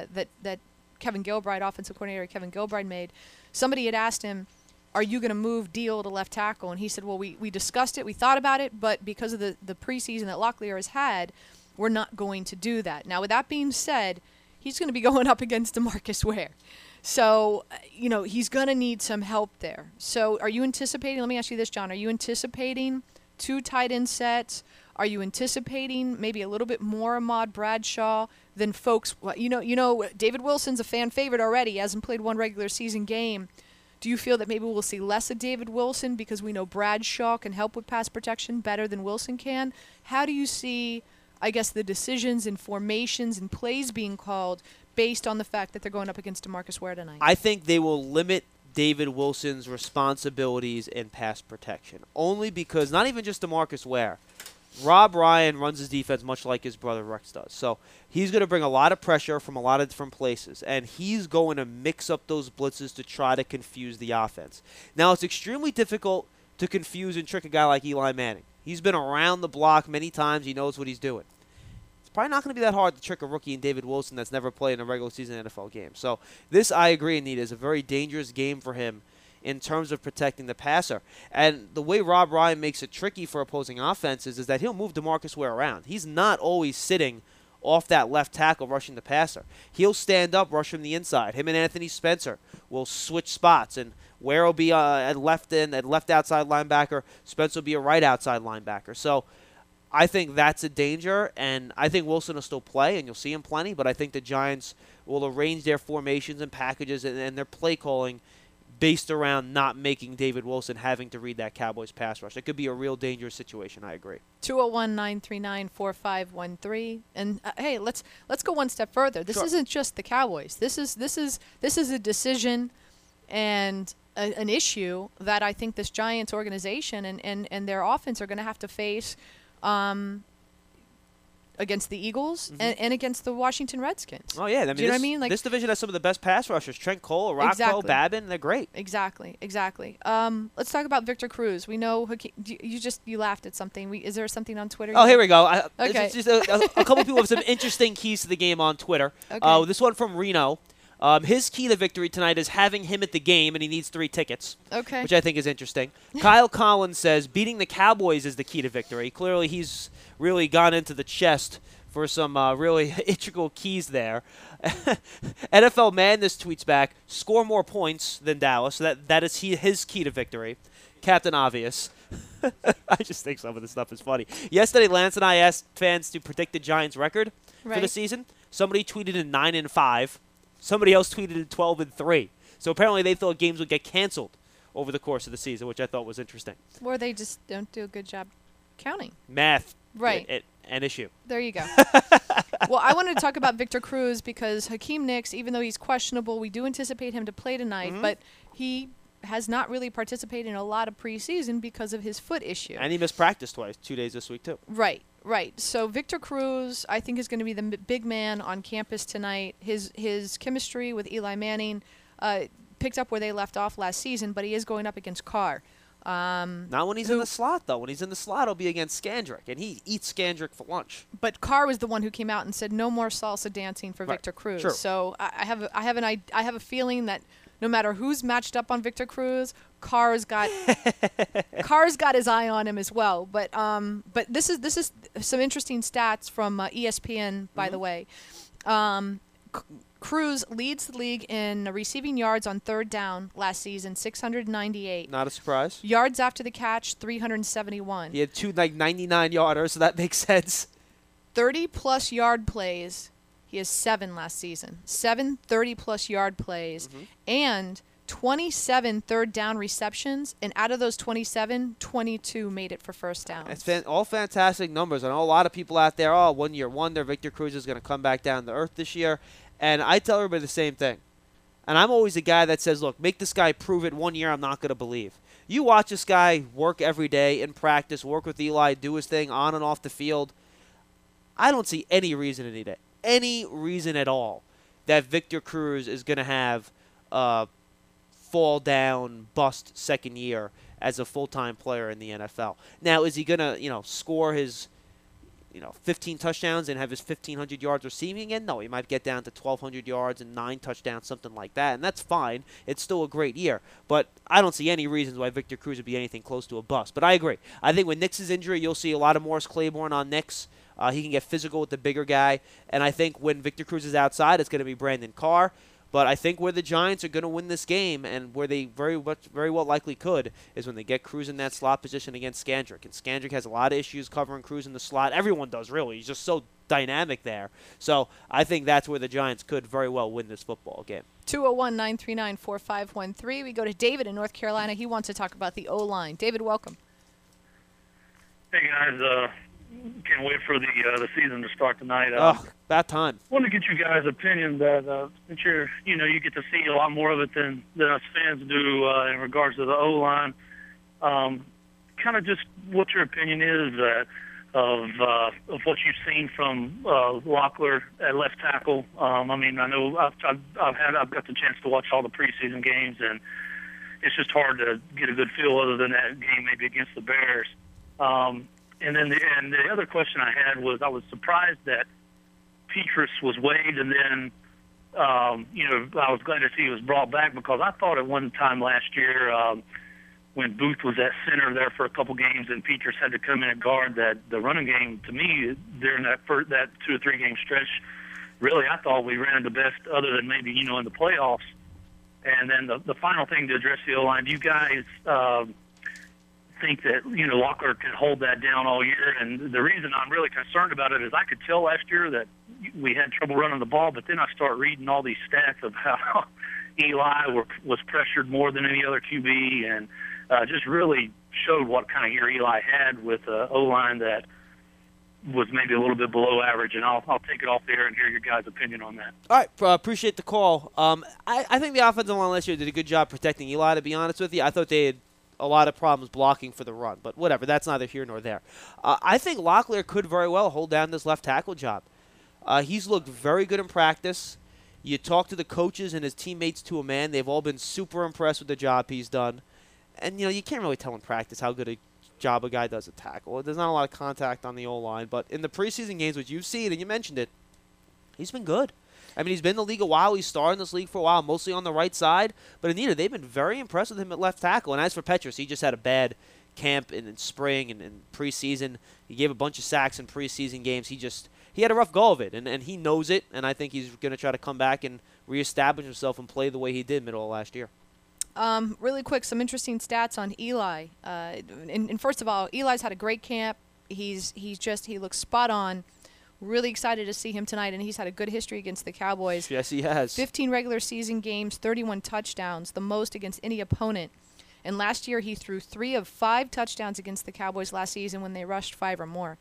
Kevin Gilbride, offensive coordinator Kevin Gilbride, made. Somebody had asked him, are you going to move Deal to left tackle? And he said, well, we discussed it, we thought about it, but because of the preseason that Locklear has had, we're not going to do that. Now, with that being said, he's going to be going up against DeMarcus Ware. So, he's going to need some help there. So are you anticipating, let me ask you this, John, are you anticipating 2 tight end sets? Are you anticipating maybe a little bit more Ahmad Bradshaw than folks? Well, David Wilson's a fan favorite already. He hasn't played one regular season game. Do you feel that maybe we'll see less of David Wilson because we know Bradshaw can help with pass protection better than Wilson can? How do you see, I guess, the decisions and formations and plays being called based on the fact that they're going up against DeMarcus Ware tonight? I think they will limit David Wilson's responsibilities in pass protection, only because not even just DeMarcus Ware. Rob Ryan runs his defense much like his brother Rex does. So he's going to bring a lot of pressure from a lot of different places, and he's going to mix up those blitzes to try to confuse the offense. Now, it's extremely difficult to confuse and trick a guy like Eli Manning. He's been around the block many times. He knows what he's doing. It's probably not going to be that hard to trick a rookie in David Wilson that's never played in a regular season NFL game. So this, I agree, Anita, is a very dangerous game for him in terms of protecting the passer. And the way Rob Ryan makes it tricky for opposing offenses is that he'll move DeMarcus Ware around. He's not always sitting off that left tackle rushing the passer. He'll stand up, rush from the inside. Him and Anthony Spencer will switch spots, and Ware will be at left outside linebacker. Spencer will be a right outside linebacker. So I think that's a danger, and I think Wilson will still play, and you'll see him plenty, but I think the Giants will arrange their formations and packages and their play calling based around not making David Wilson having to read that Cowboys pass rush. It could be a real dangerous situation, I agree. 201-939-4513. And hey, let's go one step further. This isn't just the Cowboys. This is a decision and an issue that I think this Giants organization and their offense are going to have to face against the Eagles and against the Washington Redskins. Oh, yeah. I mean, do you know what I mean? This division has some of the best pass rushers. Trent Cole, Rocco, Babin, they're great. Exactly. Let's talk about Victor Cruz. We know you laughed at something. Is there something on Twitter? Oh, here we go. Okay. Just a couple people have some interesting keys to the game on Twitter. Okay. This one from Reno. His key to victory tonight is having him at the game, and he needs 3 tickets. Okay. Which I think is interesting. Kyle Collins says beating the Cowboys is the key to victory. Clearly, he's really gone into the chest for some really integral keys there. NFL Madness tweets back, score more points than Dallas. So that is his key to victory. Captain Obvious. I just think some of this stuff is funny. Yesterday, Lance and I asked fans to predict the Giants' record for the season. Somebody tweeted in 9-5. Somebody else tweeted in 12-3. So apparently they thought games would get canceled over the course of the season, which I thought was interesting. Or they just don't do a good job counting. Math. Right. An issue. There you go. Well, I wanted to talk about Victor Cruz because Hakeem Nicks, even though he's questionable, we do anticipate him to play tonight, but he has not really participated in a lot of preseason because of his foot issue. And he missed practice twice, 2 days this week too. Right. So Victor Cruz, I think, is going to be the big man on campus tonight. His chemistry with Eli Manning picked up where they left off last season, but he is going up against Carr. Not when he's in the slot, though. When he's in the slot, he'll be against Skandrick, and he eats Skandrick for lunch. But Carr was the one who came out and said no more salsa dancing for Victor Cruz. Sure. So I have a feeling that no matter who's matched up on Victor Cruz, Carr's got his eye on him as well. But this is some interesting stats from ESPN, by the way. Cruz leads the league in receiving yards on third down last season, 698. Not a surprise. Yards after the catch, 371. He had 2 99-yarders, so that makes sense. 30-plus yard plays. He has 7 last season. 7 30-plus yard plays. And 27 third down receptions. And out of those 27, 22 made it for first down. It's all fantastic numbers. I know a lot of people out there, 1 year wonder, Victor Cruz is going to come back down to earth this year. And I tell everybody the same thing. And I'm always the guy that says, look, make this guy prove it 1 year, I'm not going to believe. You watch this guy work every day in practice, work with Eli, do his thing on and off the field. I don't see any reason at all that Victor Cruz is going to have fall down, bust second year as a full-time player in the NFL. Now, is he going to, score his 15 touchdowns and have his 1,500 yards receiving again? No, he might get down to 1,200 yards and 9 touchdowns, something like that, and that's fine. It's still a great year. But I don't see any reasons why Victor Cruz would be anything close to a bust. But I agree. I think with Nix's injury, you'll see a lot of Morris Claiborne on Nix. He can get physical with the bigger guy. And I think when Victor Cruz is outside, it's going to be Brandon Carr. But I think where the Giants are going to win this game, and where they very well likely could, is when they get Cruz in that slot position against Skandrick. And Skandrick has a lot of issues covering Cruz in the slot. Everyone does, really. He's just so dynamic there. So I think that's where the Giants could very well win this football game. 201-939-4513. We go to David in North Carolina. He wants to talk about the O-line. David, welcome. Hey, guys. Can't wait for the season to start tonight. About time. I want to get you guys' opinion that since you get to see a lot more of it than us fans do in regards to the O-line. Kind of just what your opinion is of what you've seen from Locklear at left tackle. I know I've got the chance to watch all the preseason games, and it's just hard to get a good feel other than that game maybe against the Bears. And then the other question I had was I was surprised that Petrus was waived, and then I was glad to see he was brought back, because I thought at one time last year when Booth was at center there for a couple games and Petrus had to come in and guard, that the running game, to me, during that 2 or 3 game stretch, really I thought we ran the best other than maybe in the playoffs. And then the final thing to address the O-line, do you guys think that Locklear can hold that down all year? And the reason I'm really concerned about it is I could tell last year that we had trouble running the ball, but then I start reading all these stats of how Eli was pressured more than any other QB, and just really showed what kind of year Eli had with O-line that was maybe a little bit below average. And I'll take it off the air and hear your guys' opinion on that. All right, appreciate the call. I think the offensive line last year did a good job protecting Eli, to be honest with you. I thought they had a lot of problems blocking for the run, but whatever, that's neither here nor there. I think Locklear could very well hold down this left tackle job. He's looked very good in practice. You talk to the coaches and his teammates to a man, they've all been super impressed with the job he's done. And, you can't really tell in practice how good a job a guy does at tackle. There's not a lot of contact on the O-line, but in the preseason games, which you've seen, and you mentioned it, he's been good. He's been in the league a while. He's started in this league for a while, mostly on the right side. But Anita, they've been very impressed with him at left tackle. And as for Petrus, he just had a bad camp in spring and in preseason. He gave a bunch of sacks in preseason games. He had a rough go of it, and he knows it. And I think he's going to try to come back and reestablish himself and play the way he did middle of last year. Really quick, some interesting stats on Eli. And first of all, Eli's had a great camp. He looks spot on. Really excited to see him tonight, and he's had a good history against the Cowboys. Yes, he has. 15 regular season games, 31 touchdowns, the most against any opponent. And last year he threw 3 of 5 touchdowns against the Cowboys last season when they rushed 5 or more.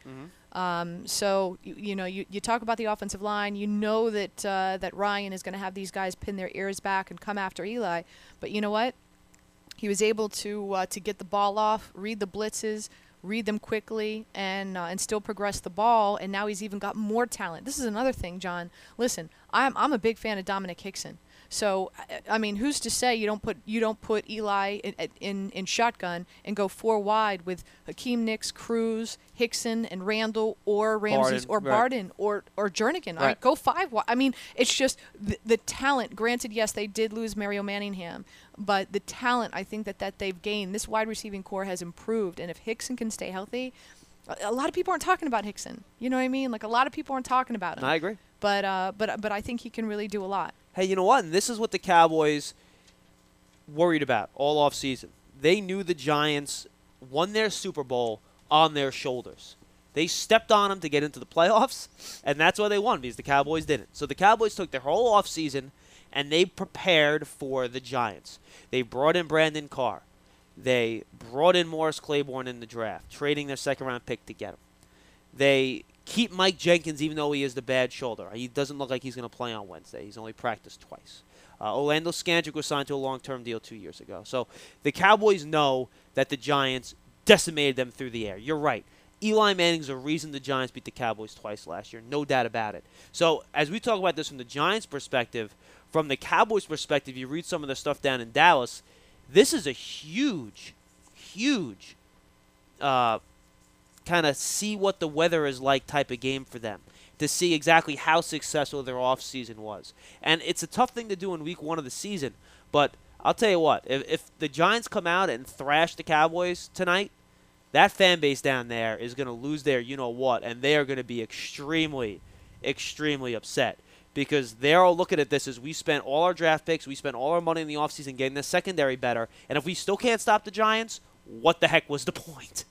So you talk about the offensive line. You know that Ryan is going to have these guys pin their ears back and come after Eli. But you know what? He was able to get the ball off, read the blitzes, read them quickly, and still progress the ball. And now he's even got more talent. This is another thing, John. Listen, I'm a big fan of Dominic Hickson. So, I mean, who's to say you don't put Eli in shotgun and go 4 wide with Hakeem Nicks, Cruz, Hickson, and Randall, or Ramses, or Barden, or Jernigan. Right. Go 5 wide. I mean, it's just the talent. Granted, yes, they did lose Mario Manningham, but the talent I think that they've gained, this wide receiving core has improved. And if Hickson can stay healthy, a lot of people aren't talking about Hickson. You know what I mean? Like, a lot of people aren't talking about him. I agree. But I think he can really do a lot. Hey, you know what? And this is what the Cowboys worried about all offseason. They knew the Giants won their Super Bowl on their shoulders. They stepped on them to get into the playoffs, and that's why they won, because the Cowboys didn't. So the Cowboys took their whole offseason, and they prepared for the Giants. They brought in Brandon Carr. They brought in Morris Claiborne in the draft, trading their second-round pick to get him. They keep Mike Jenkins, even though he has the bad shoulder. He doesn't look like he's going to play on Wednesday. He's only practiced twice. Orlando Scandrick was signed to a long-term deal 2 years ago. So the Cowboys know that the Giants decimated them through the air. You're right. Eli Manning's a reason the Giants beat the Cowboys twice last year. No doubt about it. So as we talk about this from the Giants' perspective, from the Cowboys' perspective, you read some of the stuff down in Dallas, this is a huge kind of see what the weather is like type of game for them, to see exactly how successful their offseason was. And it's a tough thing to do in week 1 of the season, but I'll tell you what, if the Giants come out and thrash the Cowboys tonight, that fan base down there is going to lose their you-know-what, and they are going to be extremely, extremely upset, because they're all looking at this as we spent all our draft picks, we spent all our money in the offseason getting the secondary better, and if we still can't stop the Giants, what the heck was the point?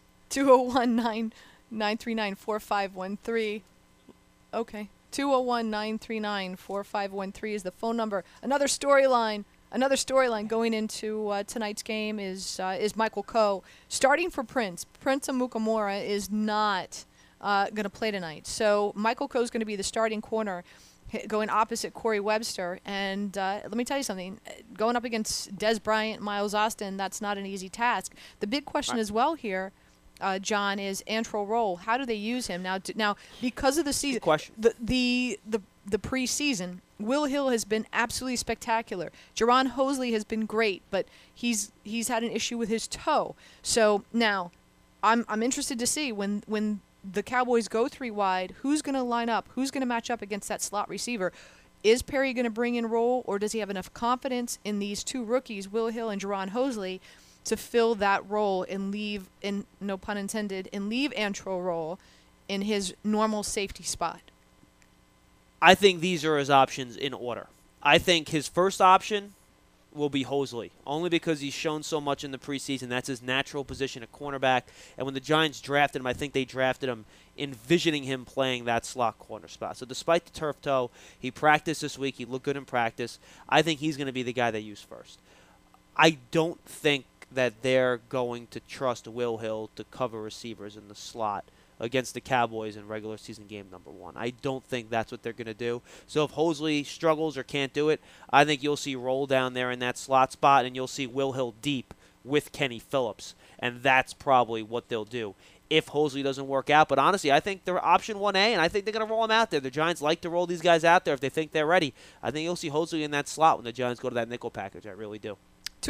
201-939-4513. Okay. 201-939-4513 is the phone number. Another storyline going into tonight's game is Michael Coe starting for Prince. Prince Amukamara is not going to play tonight. So Michael Coe is going to be the starting corner going opposite Corey Webster. And let me tell you something. Going up against Des Bryant, Miles Austin, that's not an easy task. The big question as well here, John, is Antrel Roll. How do they use him now? Now, because of the season, the preseason, Will Hill has been absolutely spectacular. Jaron Hosley has been great, but he's had an issue with his toe. So now, I'm interested to see when the Cowboys go 3 wide, who's going to line up? Who's going to match up against that slot receiver? Is Perry going to bring in Roll, or does he have enough confidence in these 2 rookies, Will Hill and Jaron Hosley, to fill that role and leave, in no pun intended, and leave Antrel Roll in his normal safety spot? I think these are his options in order. I think his first option will be Hosley, only because he's shown so much in the preseason. That's his natural position at cornerback. And when the Giants drafted him, I think they drafted him envisioning him playing that slot corner spot. So despite the turf toe, he practiced this week. He looked good in practice. I think he's going to be the guy they use first. I don't think that they're going to trust Will Hill to cover receivers in the slot against the Cowboys in regular season game number 1. I don't think that's what they're going to do. So if Hosley struggles or can't do it, I think you'll see Roll down there in that slot spot, and you'll see Will Hill deep with Kenny Phillips, and that's probably what they'll do if Hosley doesn't work out. But honestly, I think they're option 1A, and I think they're going to roll him out there. The Giants like to roll these guys out there if they think they're ready. I think you'll see Hosley in that slot when the Giants go to that nickel package. I really do.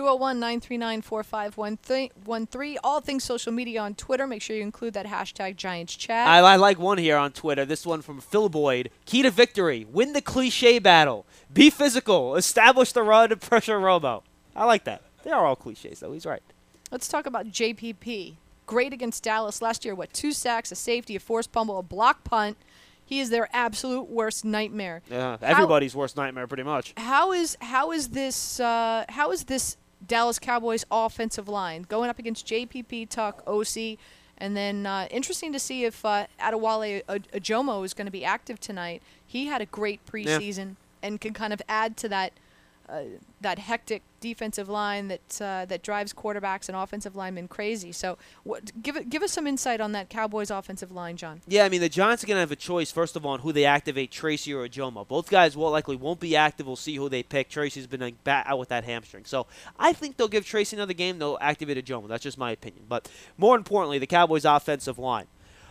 201-939-4513. All things social media on Twitter. Make sure you include that hashtag Giants Chat. I like one here on Twitter. This one from Phil Boyd. Key to victory. Win the cliche battle. Be physical. Establish the run and pressure Romo. I like that. They are all cliches, though. He's right. Let's talk about JPP. Great against Dallas last year. 2 sacks, a safety, a forced fumble, a block punt. He is their absolute worst nightmare. Yeah, everybody's worst nightmare, pretty much. How is this Dallas Cowboys offensive line going up against JPP, Tuck, OC, and then interesting to see if Adewale Ajomo is going to be active tonight. He had a great preseason and can kind of add to that hectic defensive line that drives quarterbacks and offensive linemen crazy. So give us some insight on that Cowboys offensive line, John. Yeah, I mean, the Giants are going to have a choice, first of all, on who they activate, Tracy or Ajomo. Both guys likely won't be active. We'll see who they pick. Tracy's been out with that hamstring. So I think they'll give Tracy another game. They'll activate Ajomo. That's just my opinion. But more importantly, the Cowboys offensive line.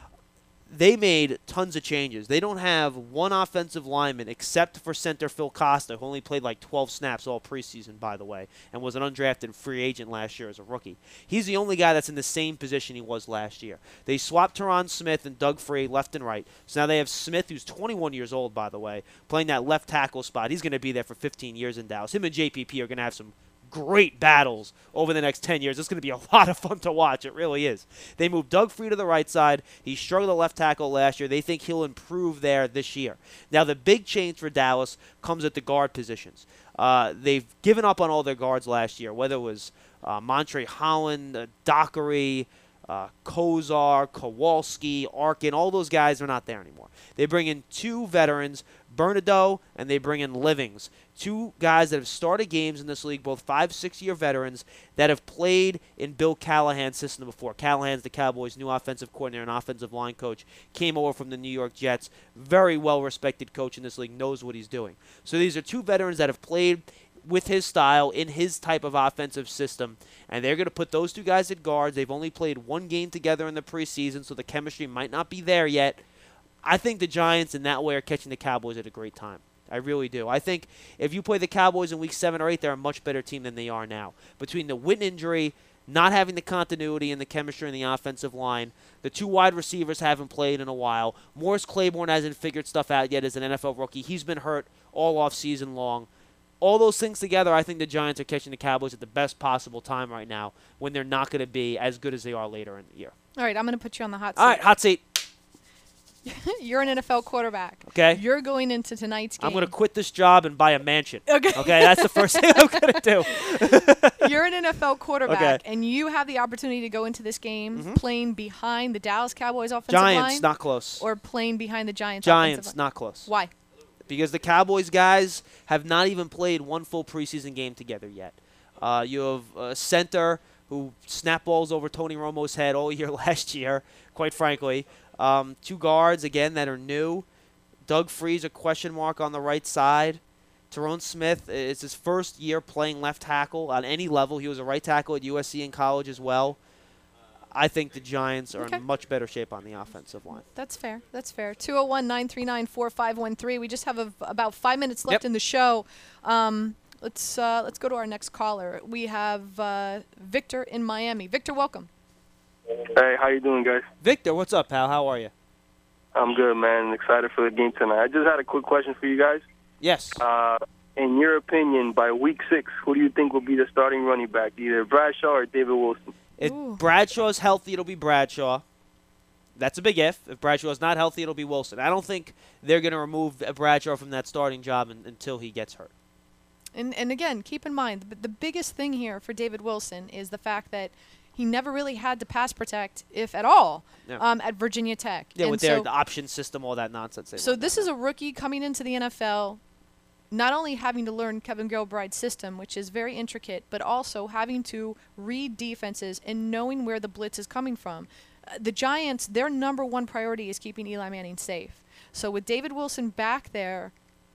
They made tons of changes. They don't have one offensive lineman except for center Phil Costa, who only played like 12 snaps all preseason, by the way, and was an undrafted free agent last year as a rookie. He's the only guy that's in the same position he was last year. They swapped Teron Smith and Doug Frey left and right. So now they have Smith, who's 21 years old, by the way, playing that left tackle spot. He's going to be there for 15 years in Dallas. Him and JPP are going to have some great battles over the next 10 years. It's going to be a lot of fun to watch. It really is. They moved Doug Free to the right side. He struggled at left tackle last year. They think he'll improve there this year. Now, the big change for Dallas comes at the guard positions. They've given up on all their guards last year, whether it was Montre Holland, Dockery, Kozar, Kowalski, Arkin. All those guys are not there anymore. They bring in 2 veterans, Bernardo, and they bring in Livings. 2 guys that have started games in this league, both 5-6-year veterans that have played in Bill Callahan's system before. Callahan's the Cowboys' new offensive coordinator and offensive line coach. Came over from the New York Jets. Very well-respected coach in this league. Knows what he's doing. So these are 2 veterans that have played with his style, in his type of offensive system, and they're going to put those 2 guys at guards. They've only played 1 game together in the preseason, so the chemistry might not be there yet. I think the Giants in that way are catching the Cowboys at a great time. I really do. I think if you play the Cowboys in week 7 or 8, they're a much better team than they are now. Between the Witten injury, not having the continuity and the chemistry in the offensive line, the 2 wide receivers haven't played in a while. Morris Claiborne hasn't figured stuff out yet as an NFL rookie. He's been hurt all off season long. All those things together, I think the Giants are catching the Cowboys at the best possible time right now when they're not going to be as good as they are later in the year. All right, I'm going to put you on the hot seat. All right, hot seat. You're an NFL quarterback. Okay. You're going into tonight's game. I'm going to quit this job and buy a mansion. Okay. Okay, that's the first thing I'm going to do. You're an NFL quarterback, Okay. and you have the opportunity to go into this game playing behind the Dallas Cowboys offensive Giants, line. not close. Or playing behind the Giants Giants, offensive line. not close. Why? Because the Cowboys guys have not even played 1 full preseason game together yet. You have a center who snap balls over Tony Romo's head all year last year, quite frankly. 2 guards, again, that are new. Doug Free's a question mark on the right side. Teron Smith is his first year playing left tackle on any level. He was a right tackle at USC in college as well. I think the Giants are in much better shape on the offensive line. That's fair. That's fair. 201-939-4513. We just have about 5 minutes left in the show. Let's go to our next caller. We have Victor in Miami. Victor, welcome. Hey, how you doing, guys? Victor, what's up, pal? How are you? I'm good, man. Excited for the game tonight. I just had a quick question for you guys. Yes. In your opinion, by week 6, who do you think will be the starting running back, either Bradshaw or David Wilson? If Bradshaw's healthy, it'll be Bradshaw. That's a big if. If Bradshaw's not healthy, it'll be Wilson. I don't think they're going to remove Bradshaw from that starting job until he gets hurt. And again, keep in mind, the biggest thing here for David Wilson is the fact that he never really had to pass protect, if at all, at Virginia Tech. Yeah, and with their the option system, all that nonsense. So this is a rookie coming into the NFL, not only having to learn Kevin Gilbride's system, which is very intricate, but also having to read defenses and knowing where the blitz is coming from. The Giants, their number 1 priority is keeping Eli Manning safe. So with David Wilson back there,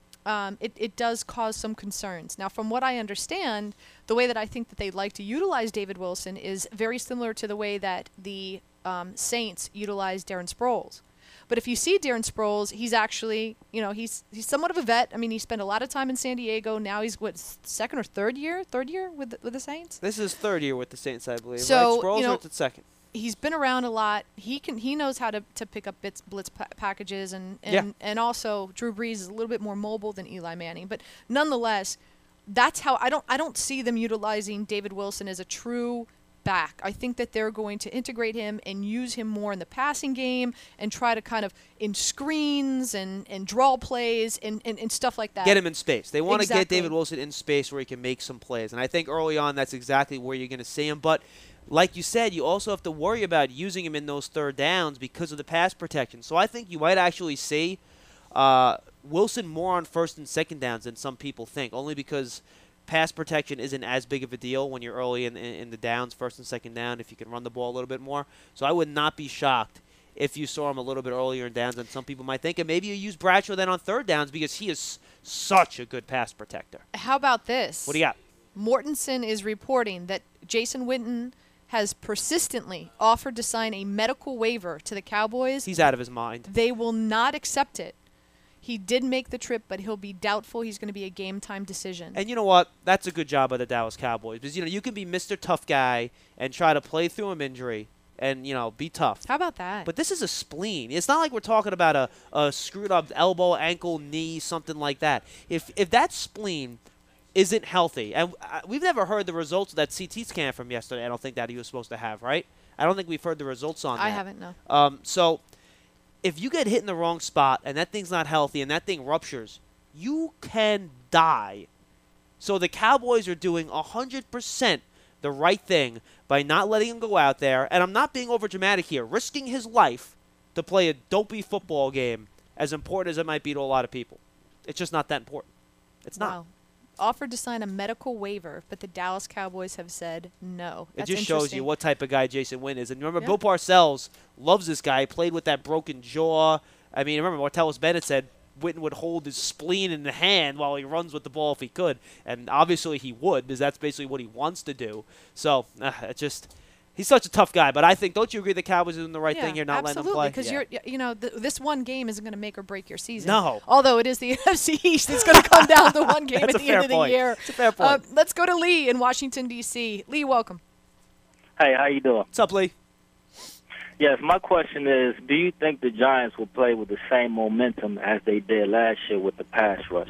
it does cause some concerns. Now, from what I understand, the way that I think that they'd like to utilize David Wilson is very similar to the way that the Saints utilized Darren Sproles. But if you see Darren Sproles, he's actually, he's somewhat of a vet. I mean, he spent a lot of time in San Diego. Now he's, second or third year? Third year with the Saints? This is 3rd year with the Saints, I believe. So, right? Sproles are at 2nd. He's been around a lot. He knows how to pick up blitz packages, and also Drew Brees is a little bit more mobile than Eli Manning. But nonetheless, that's how I don't see them utilizing David Wilson as a true back. I think that they're going to integrate him and use him more in the passing game and try to kind of in screens and draw plays and stuff like that. Get him in space. They want to get Exactly. David Wilson in space where he can make some plays. And I think early on that's exactly where you're going to see him. But like you said, you also have to worry about using him in those 3rd downs because of the pass protection. So I think you might actually see Wilson more on 1st and 2nd downs than some people think, only because pass protection isn't as big of a deal when you're early in the downs, first and second down, if you can run the ball a little bit more. So I would not be shocked if you saw him a little bit earlier in downs than some people might think. And maybe you use Bradshaw then on third downs because he is such a good pass protector. How about this? What do you got? Mortensen is reporting that Jason Witten has persistently offered to sign a medical waiver to the Cowboys. He's out of his mind. They will not accept it. He did make the trip, but he'll be doubtful. He's going to be a game-time decision. And you know what? That's a good job by the Dallas Cowboys. Because, you can be Mr. Tough Guy and try to play through an injury and, be tough. How about that? But this is a spleen. It's not like we're talking about a screwed-up elbow, ankle, knee, something like that. If that spleen isn't healthy, and we've never heard the results of that CT scan from yesterday, I don't think that he was supposed to have, right? I don't think we've heard the results on that. I haven't, no. So if you get hit in the wrong spot and that thing's not healthy and that thing ruptures, you can die. So the Cowboys are doing 100% the right thing by not letting him go out there, and I'm not being overdramatic here, risking his life to play a dopey football game, as important as it might be to a lot of people. It's just not that important. It's not. Wow. Offered to sign a medical waiver, but the Dallas Cowboys have said no. It just shows you what type of guy Jason Witten is. And remember, Yeah. Bill Parcells loves this guy. He played with that broken jaw. I mean, remember, Martellus Bennett said Witten would hold his spleen in the hand while he runs with the ball if he could. And obviously he would, because that's basically what he wants to do. So, he's such a tough guy. But I think, don't you agree the Cowboys are doing the right thing here, not letting him play? Absolutely, because this one game isn't going to make or break your season. No. Although it is the NFC East, it's going to come down to one game at That's the a fair end of the point. year. It's a fair point. Let's go to Lee in Washington, D.C. Lee, welcome. Hey, how you doing? What's up, Lee? Yes, my question is, do you think the Giants will play with the same momentum as they did last year with the pass rush?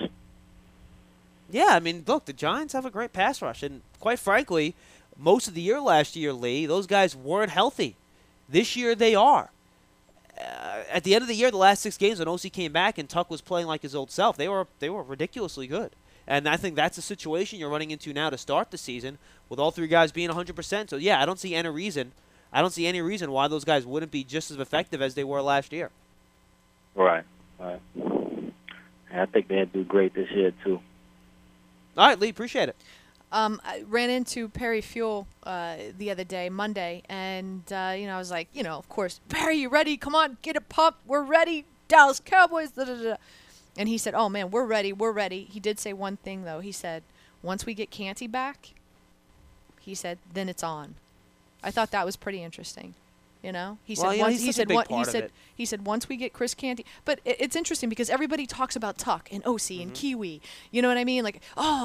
Yeah, I mean, look, the Giants have a great pass rush. And quite frankly, most of the year last year, Lee, those guys weren't healthy. This year they are. At the end of the year, the last 6 games when OC came back and Tuck was playing like his old self, they were ridiculously good. And I think that's the situation you're running into now to start the season with all 3 guys being 100%. So, yeah, I don't see any reason why those guys wouldn't be just as effective as they were last year. Right. And I think they'll do great this year, too. All right, Lee, appreciate it. I ran into Perry Fuel the other day, Monday, and, I was like, of course, Perry, you ready? Come on, get a pump. We're ready. Dallas Cowboys. Da, da, da. And he said, oh, man, we're ready. We're ready. He did say one thing, though. He said, once we get Canty back, he said, then it's on. I thought that was pretty interesting. He said he said once we get Chris Canty. But it's interesting because everybody talks about Tuck and OC and Kiwi. You know what I mean? Like,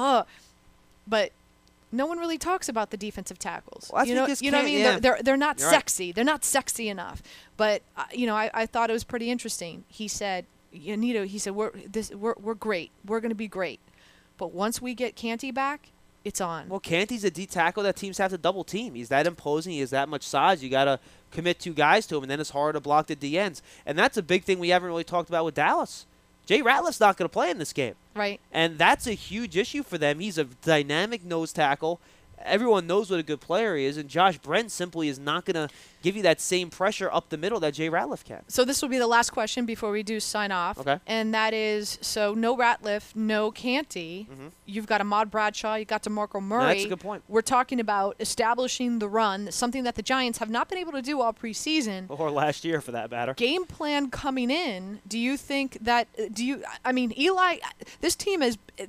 but no one really talks about the defensive tackles. Well, you know what I mean? Yeah. They're not You're sexy. Right. They're not sexy enough. But I thought it was pretty interesting. He said, he said we're great. We're going to be great. But once we get Canty back, it's on. Well, Canty's a D tackle that teams have to double team. He's that imposing. He has that much size. You got to commit 2 guys to him, and then it's hard to block the D ends. And that's a big thing we haven't really talked about with Dallas. Jay Ratliff's not going to play in this game. Right. And that's a huge issue for them. He's a dynamic nose tackle. Everyone knows what a good player he is, and Josh Brent simply is not going to give you that same pressure up the middle that Jay Ratliff can. So this will be the last question before we do sign off. Okay. And that is, so no Ratliff, no Canty. Mm-hmm. You've got Ahmad Bradshaw. You've got DeMarco Murray. That's a good point. We're talking about establishing the run, something that the Giants have not been able to do all preseason. Or last year, for that matter. Game plan coming in, do you think that Eli, this team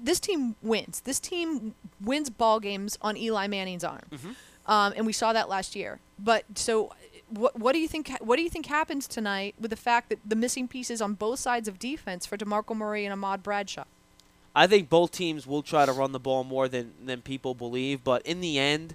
wins. This team wins ball games on Eli Manning's arm. Mm-hmm. And we saw that last year. But so what do you think happens tonight with the fact that the missing pieces on both sides of defense for DeMarco Murray and Ahmad Bradshaw? I think both teams will try to run the ball more than people believe, but in the end,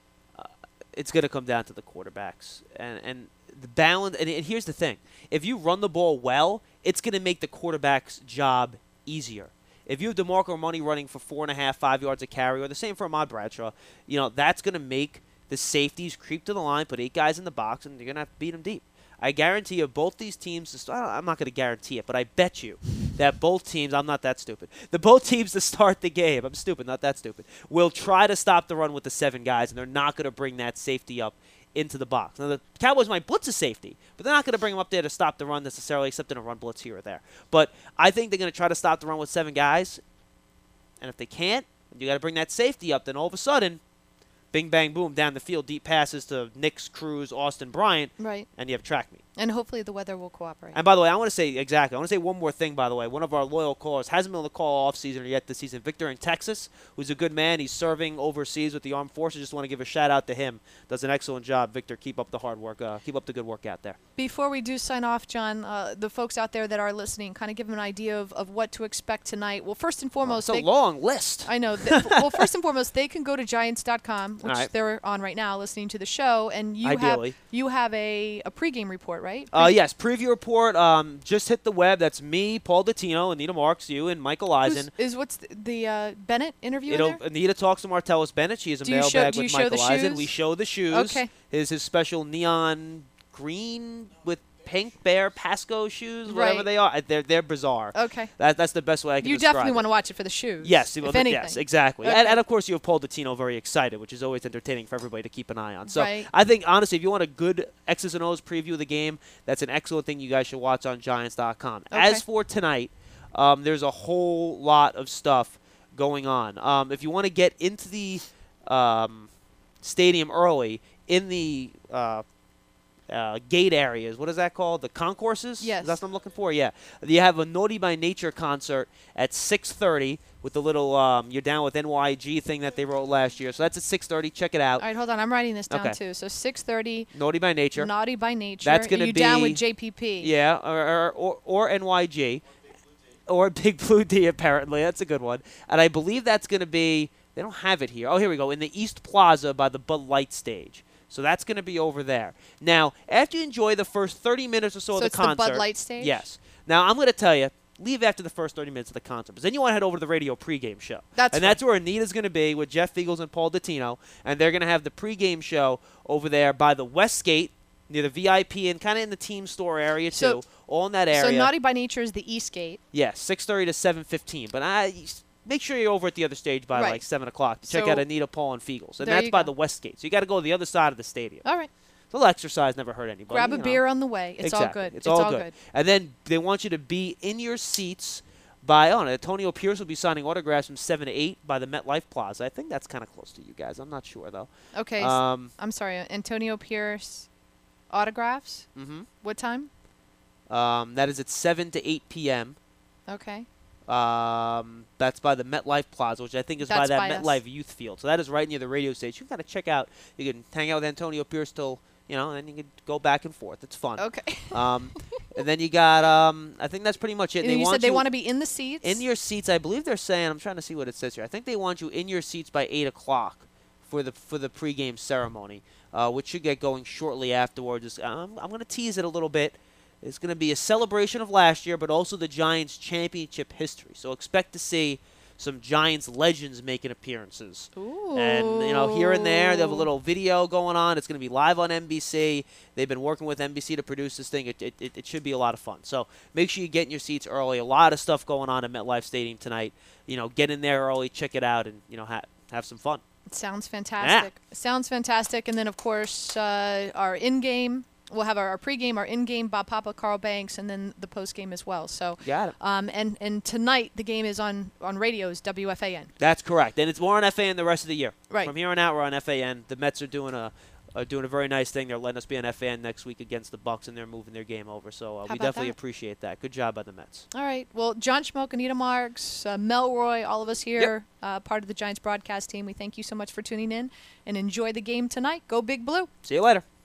it's going to come down to the quarterbacks. And the balance, and here's the thing. If you run the ball well, it's going to make the quarterback's job easier. If you have DeMarco Murray running for 4.5, 5 yards a carry, or the same for Ahmad Bradshaw, that's going to make the safeties creep to the line, put 8 guys in the box, and you're going to have to beat them deep. I guarantee you both these teams, I'm not going to guarantee it, but I bet you that both teams, I'm not that stupid, both teams to start the game, I'm stupid, not that stupid, will try to stop the run with the 7 guys, and they're not going to bring that safety up into the box. Now, the Cowboys might blitz a safety, but they're not going to bring him up there to stop the run necessarily, except in a run blitz here or there. But I think they're going to try to stop the run with 7 guys, and if they can't, You got to bring that safety up. Then all of a sudden, bing, bang, boom, down the field, deep passes to Nix, Cruz, Austin Bryant, Right. and you have track meet. And hopefully the weather will cooperate. And by the way, I want to say one more thing, by the way. One of our loyal callers hasn't been on the call off season yet this season. Victor in Texas, who's a good man. He's serving overseas with the Armed Forces. Just want to give a shout out to him. Does an excellent job. Victor, keep up the hard work. Keep up the good work out there. Before we do sign off, John, the folks out there that are listening, kind of give them an idea of what to expect tonight. Well, first and foremost, it's a long list. I know. Well, first and foremost, they can go to Giants.com, which they're on right now, listening to the show, and you have a pregame report, right? Yes, preview report. Just hit the web. That's me, Paul Dottino, Anita Marks, you, and Michael Eisen. What's the Bennett interview in there? Anita talks to Martellus Bennett. She has a mailbag with Michael Eisen. We show the shoes. Okay. His special neon green with pink bear Pasco shoes, whatever they are. They're bizarre. Okay. That's the best way I can describe it. You definitely want to watch it for the shoes. Yes. If anything. Yes, exactly. Okay. And of course, you have Paul Dottino very excited, which is always entertaining for everybody to keep an eye on. So right. I think, honestly, if you want a good X's and O's preview of the game, that's an excellent thing you guys should watch on Giants.com. Okay. As for tonight, there's a whole lot of stuff going on. If you want to get into the stadium early, in the gate areas. What is that called? The concourses? Yes. That's what I'm looking for? Yeah. You have a Naughty by Nature concert at 6:30 with the little You're Down with NYG thing that they wrote last year. So that's at 6:30. Check it out. All right, hold on. I'm writing this down, too. So 6:30. Naughty by Nature. Naughty by Nature. That's going to be. Down with JPP. Yeah, or NYG. Or Big Blue D, apparently. That's a good one. And I believe that's going to be. They don't have it here. Oh, here we go. In the East Plaza by the Bud Light stage. So that's going to be over there. Now, after you enjoy the first 30 minutes or so of the concert. So it's the Bud Light stage? Yes. Now, I'm going to tell you, leave after the first 30 minutes of the concert. Because then you want to head over to the radio pregame show. That's where Anita's going to be with Jeff Fiegels and Paul Dottino. And they're going to have the pregame show over there by the Westgate, near the VIP and kind of in the team store area, too. All in that area. So Naughty by Nature is the East Gate. Yes, 6:30 to 7:15. But make sure you're over at the other stage by like 7 o'clock to check out Anita, Paul, and Fiegels. And that's by the Westgate. So you got to go to the other side of the stadium. All right. A little exercise never hurt anybody. Grab a beer on the way. It's all good. It's all good. And then they want you to be in your seats by, Antonio Pierce will be signing autographs from 7 to 8 by the MetLife Plaza. I think that's kind of close to you guys. I'm not sure, though. Okay. I'm sorry. Antonio Pierce autographs? Mm-hmm. What time? That is at 7 to 8 p.m. Okay. That's by the MetLife Plaza, which I think is by that MetLife Youth Field. So that is right near the radio station. You can kind of check out. You can hang out with Antonio Pierce till, and then you can go back and forth. It's fun. Okay. And then you got, I think that's pretty much it. And you said they want to be in the seats? In your seats. I believe they're saying, I'm trying to see what it says here. I think they want you in your seats by 8 o'clock for the pregame ceremony, which should get going shortly afterwards. I'm going to tease it a little bit. It's going to be a celebration of last year, but also the Giants' championship history. So expect to see some Giants legends making appearances. Ooh. And, here and there, they have a little video going on. It's going to be live on NBC. They've been working with NBC to produce this thing. It should be a lot of fun. So make sure you get in your seats early. A lot of stuff going on at MetLife Stadium tonight. Get in there early, check it out, and, have some fun. It sounds fantastic. Yeah. Sounds fantastic. And then, of course, our in-game. We'll have our pregame, our in-game, Bob Papa, Carl Banks, and then the postgame as well. So got it. And tonight the game is on radio's WFAN. That's correct, and it's more on FAN the rest of the year. Right. From here on out, we're on FAN. The Mets are doing a very nice thing. They're letting us be on FAN next week against the Bucks, and they're moving their game over. So we definitely appreciate that. Good job by the Mets. All right. Well, John Schmoke, Anita Marks, Melroy, all of us here, part of the Giants broadcast team. We thank you so much for tuning in, and enjoy the game tonight. Go Big Blue. See you later.